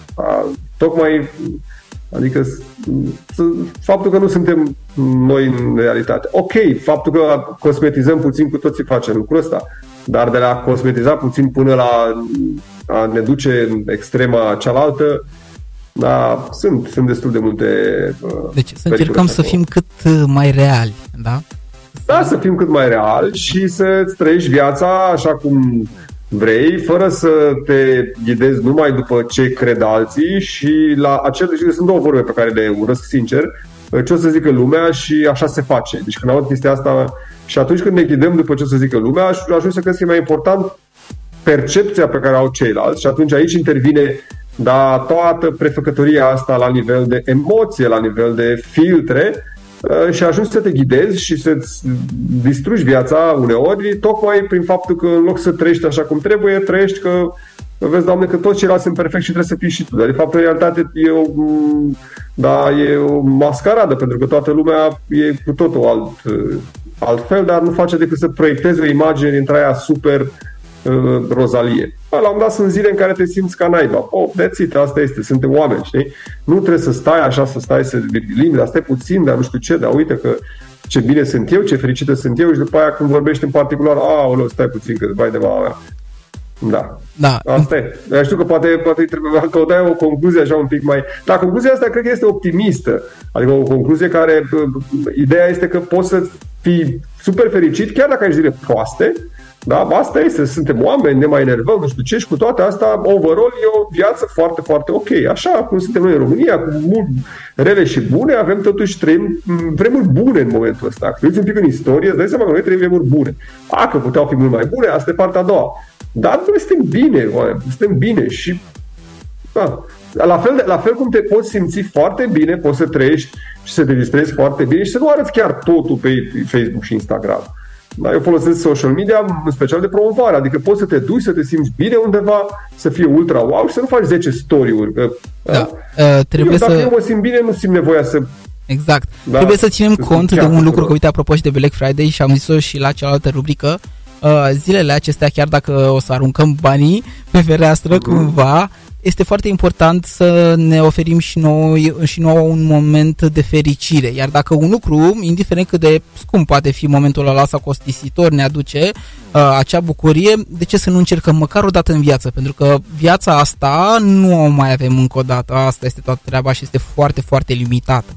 Tocmai, adică faptul că nu suntem noi în realitate. Ok, faptul că cosmetizăm puțin, cu toții facem lucrul ăsta, dar de la cosmetiza puțin până la a ne duce în extrema cealaltă, da, sunt, sunt destul de multe... Deci să încercăm să fim cât mai reali, da? Da, să fim cât mai reali și să-ți trăiești viața așa cum vrei, fără să te ghidezi numai după ce cred alții și la acel... Sunt două vorbe pe care le urăsc sincer, ce o să zică lumea și așa se face. Deci când aud chestia asta și atunci când ne ghidăm după ce o să zică lumea, ajung să cred că e mai important percepția pe care au ceilalți și atunci aici intervine da, toată prefăcătoria asta la nivel de emoție, la nivel de filtre și ajungi să te ghidezi și să-ți distrugi viața uneori, tocmai prin faptul că în loc să trăiești așa cum trebuie, trăiești că vezi, Doamne, că toți ceilalți sunt perfecti și trebuie să fii și tu. Dar de fapt, în realitate, e o, da, e o mascaradă, pentru că toată lumea e cu totul alt, altfel, dar nu face decât să proiecteze o imagine dintre aia super uh, rozalie. La un moment dat sunt zile în care te simți ca naiba. Oh, that's it, asta este, suntem oameni, știi? Nu trebuie să stai așa, să stai să virgilim, dar stai puțin, dar nu știu ce, dar uite că ce bine sunt eu, ce fericită sunt eu și după aia când vorbești în particular, aoleu, stai puțin, că vai de mama mea. Da. Da. Asta e. Eu știu că poate, poate trebuie căuta o concluzie așa un pic mai... Dar concluzia asta cred că este optimistă. Adică o concluzie care... Ideea este că poți să fii super fericit chiar dacă ai zile proaste. Da? Asta este. Suntem oameni, ne mai enervăm, nu știu ce, și cu toate astea, overall, e o viață foarte, foarte ok. Așa cum suntem noi în România, cu mult rele și bune, avem totuși trăim vremuri bune în momentul ăsta. Când un pic în istorie, îți dai seama că noi trăim vremuri bune. A, că puteau fi mult mai bune, asta e partea a doua. Dar noi suntem bine, oameni, suntem bine și da. La fel, de, la fel cum te poți simți foarte bine, poți să trăiești și să te distrezi foarte bine și să nu arăți chiar totul pe Facebook și Instagram. Da, eu folosesc social media în special de promovare, adică poți să te duci, să te simți bine undeva, să fie ultra wow și să nu faci zece story-uri. Că, da. Da. Uh, trebuie eu, dacă să... eu mă simt bine, nu simt nevoia să... Exact. Da, trebuie să ținem cont de un lucru, că uite, apropo și de Black Friday și am zis-o și la cealaltă rubrică, Uh, zilele acestea, chiar dacă o să aruncăm banii pe fereastră mm-hmm. cumva, este foarte important să ne oferim și noi și nouă un moment de fericire. Iar dacă un lucru, indiferent cât de scump poate fi momentul ăla sau costisitor, ne aduce uh, acea bucurie, de ce să nu încercăm măcar o dată în viață? Pentru că viața asta nu o mai avem încă o dată. Asta este toată treaba și este foarte, foarte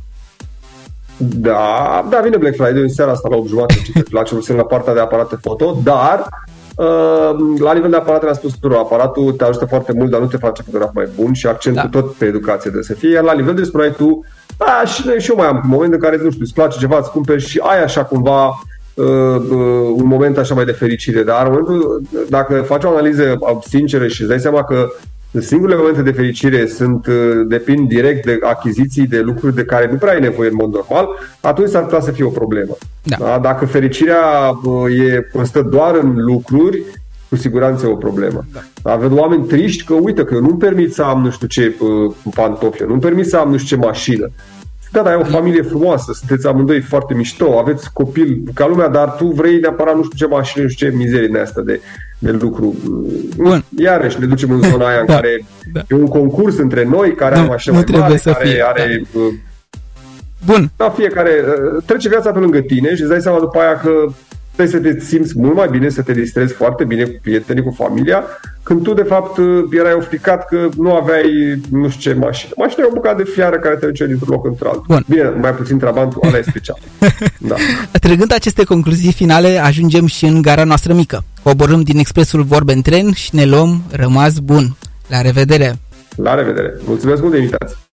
Da, da, vine Black Friday în seara asta la opt jumătate, la ce la partea de aparate foto, dar uh, la nivel de aparate am spus tuturor, aparatul te ajută foarte mult, dar nu te face fotograf mai bun și accentul da. tot pe educație de să fie, iar la nivel de spuneai tu, da, și, și eu mai am un moment în care, nu știu, îți place ceva, îți cumperi și ai așa cumva uh, uh, un moment așa mai de fericire, dar în momentul, dacă faci o analiză sinceră și îți dai seama că singurele momente de fericire sunt, depind direct de achiziții, de lucruri de care nu prea ai nevoie în mod normal, atunci s-ar putea să fie o problemă. Da. Da? Dacă fericirea e, constă doar în lucruri, cu siguranță e o problemă. Da. Avem oameni triști că, uite, că eu nu-mi permit să am nu știu ce pantofi, eu nu-mi permit să am nu știu ce mașină. Da, dar e o familie frumoasă, sunteți amândoi foarte mișto, aveți copil ca lumea, dar tu vrei neapărat nu știu ce mașină, nu știu ce mizerii din astea de, de lucru. Bun. Iarăși ne ducem în zona aia în da, care da. e un concurs între noi, care are mașină mai mare, care fie. are... Da. Bun. Da, fiecare trece viața pe lângă tine și îți dai seama după aia că trebuie să te simți mult mai bine, să te distrezi foarte bine cu prietenii, cu familia, când tu, de fapt, erai ofticat că nu aveai nu știu ce mașină. Mașina e o bucată de fiară care te duce dintr-un loc într-altul. Bun. Bine, mai puțin trabantul, ăla e special. Da. Trăgând aceste concluzii finale, ajungem și în gara noastră mică. Coborâm din expresul Vorbe în tren și ne luăm rămas bun. La revedere! La revedere! Mulțumesc mult de invitație!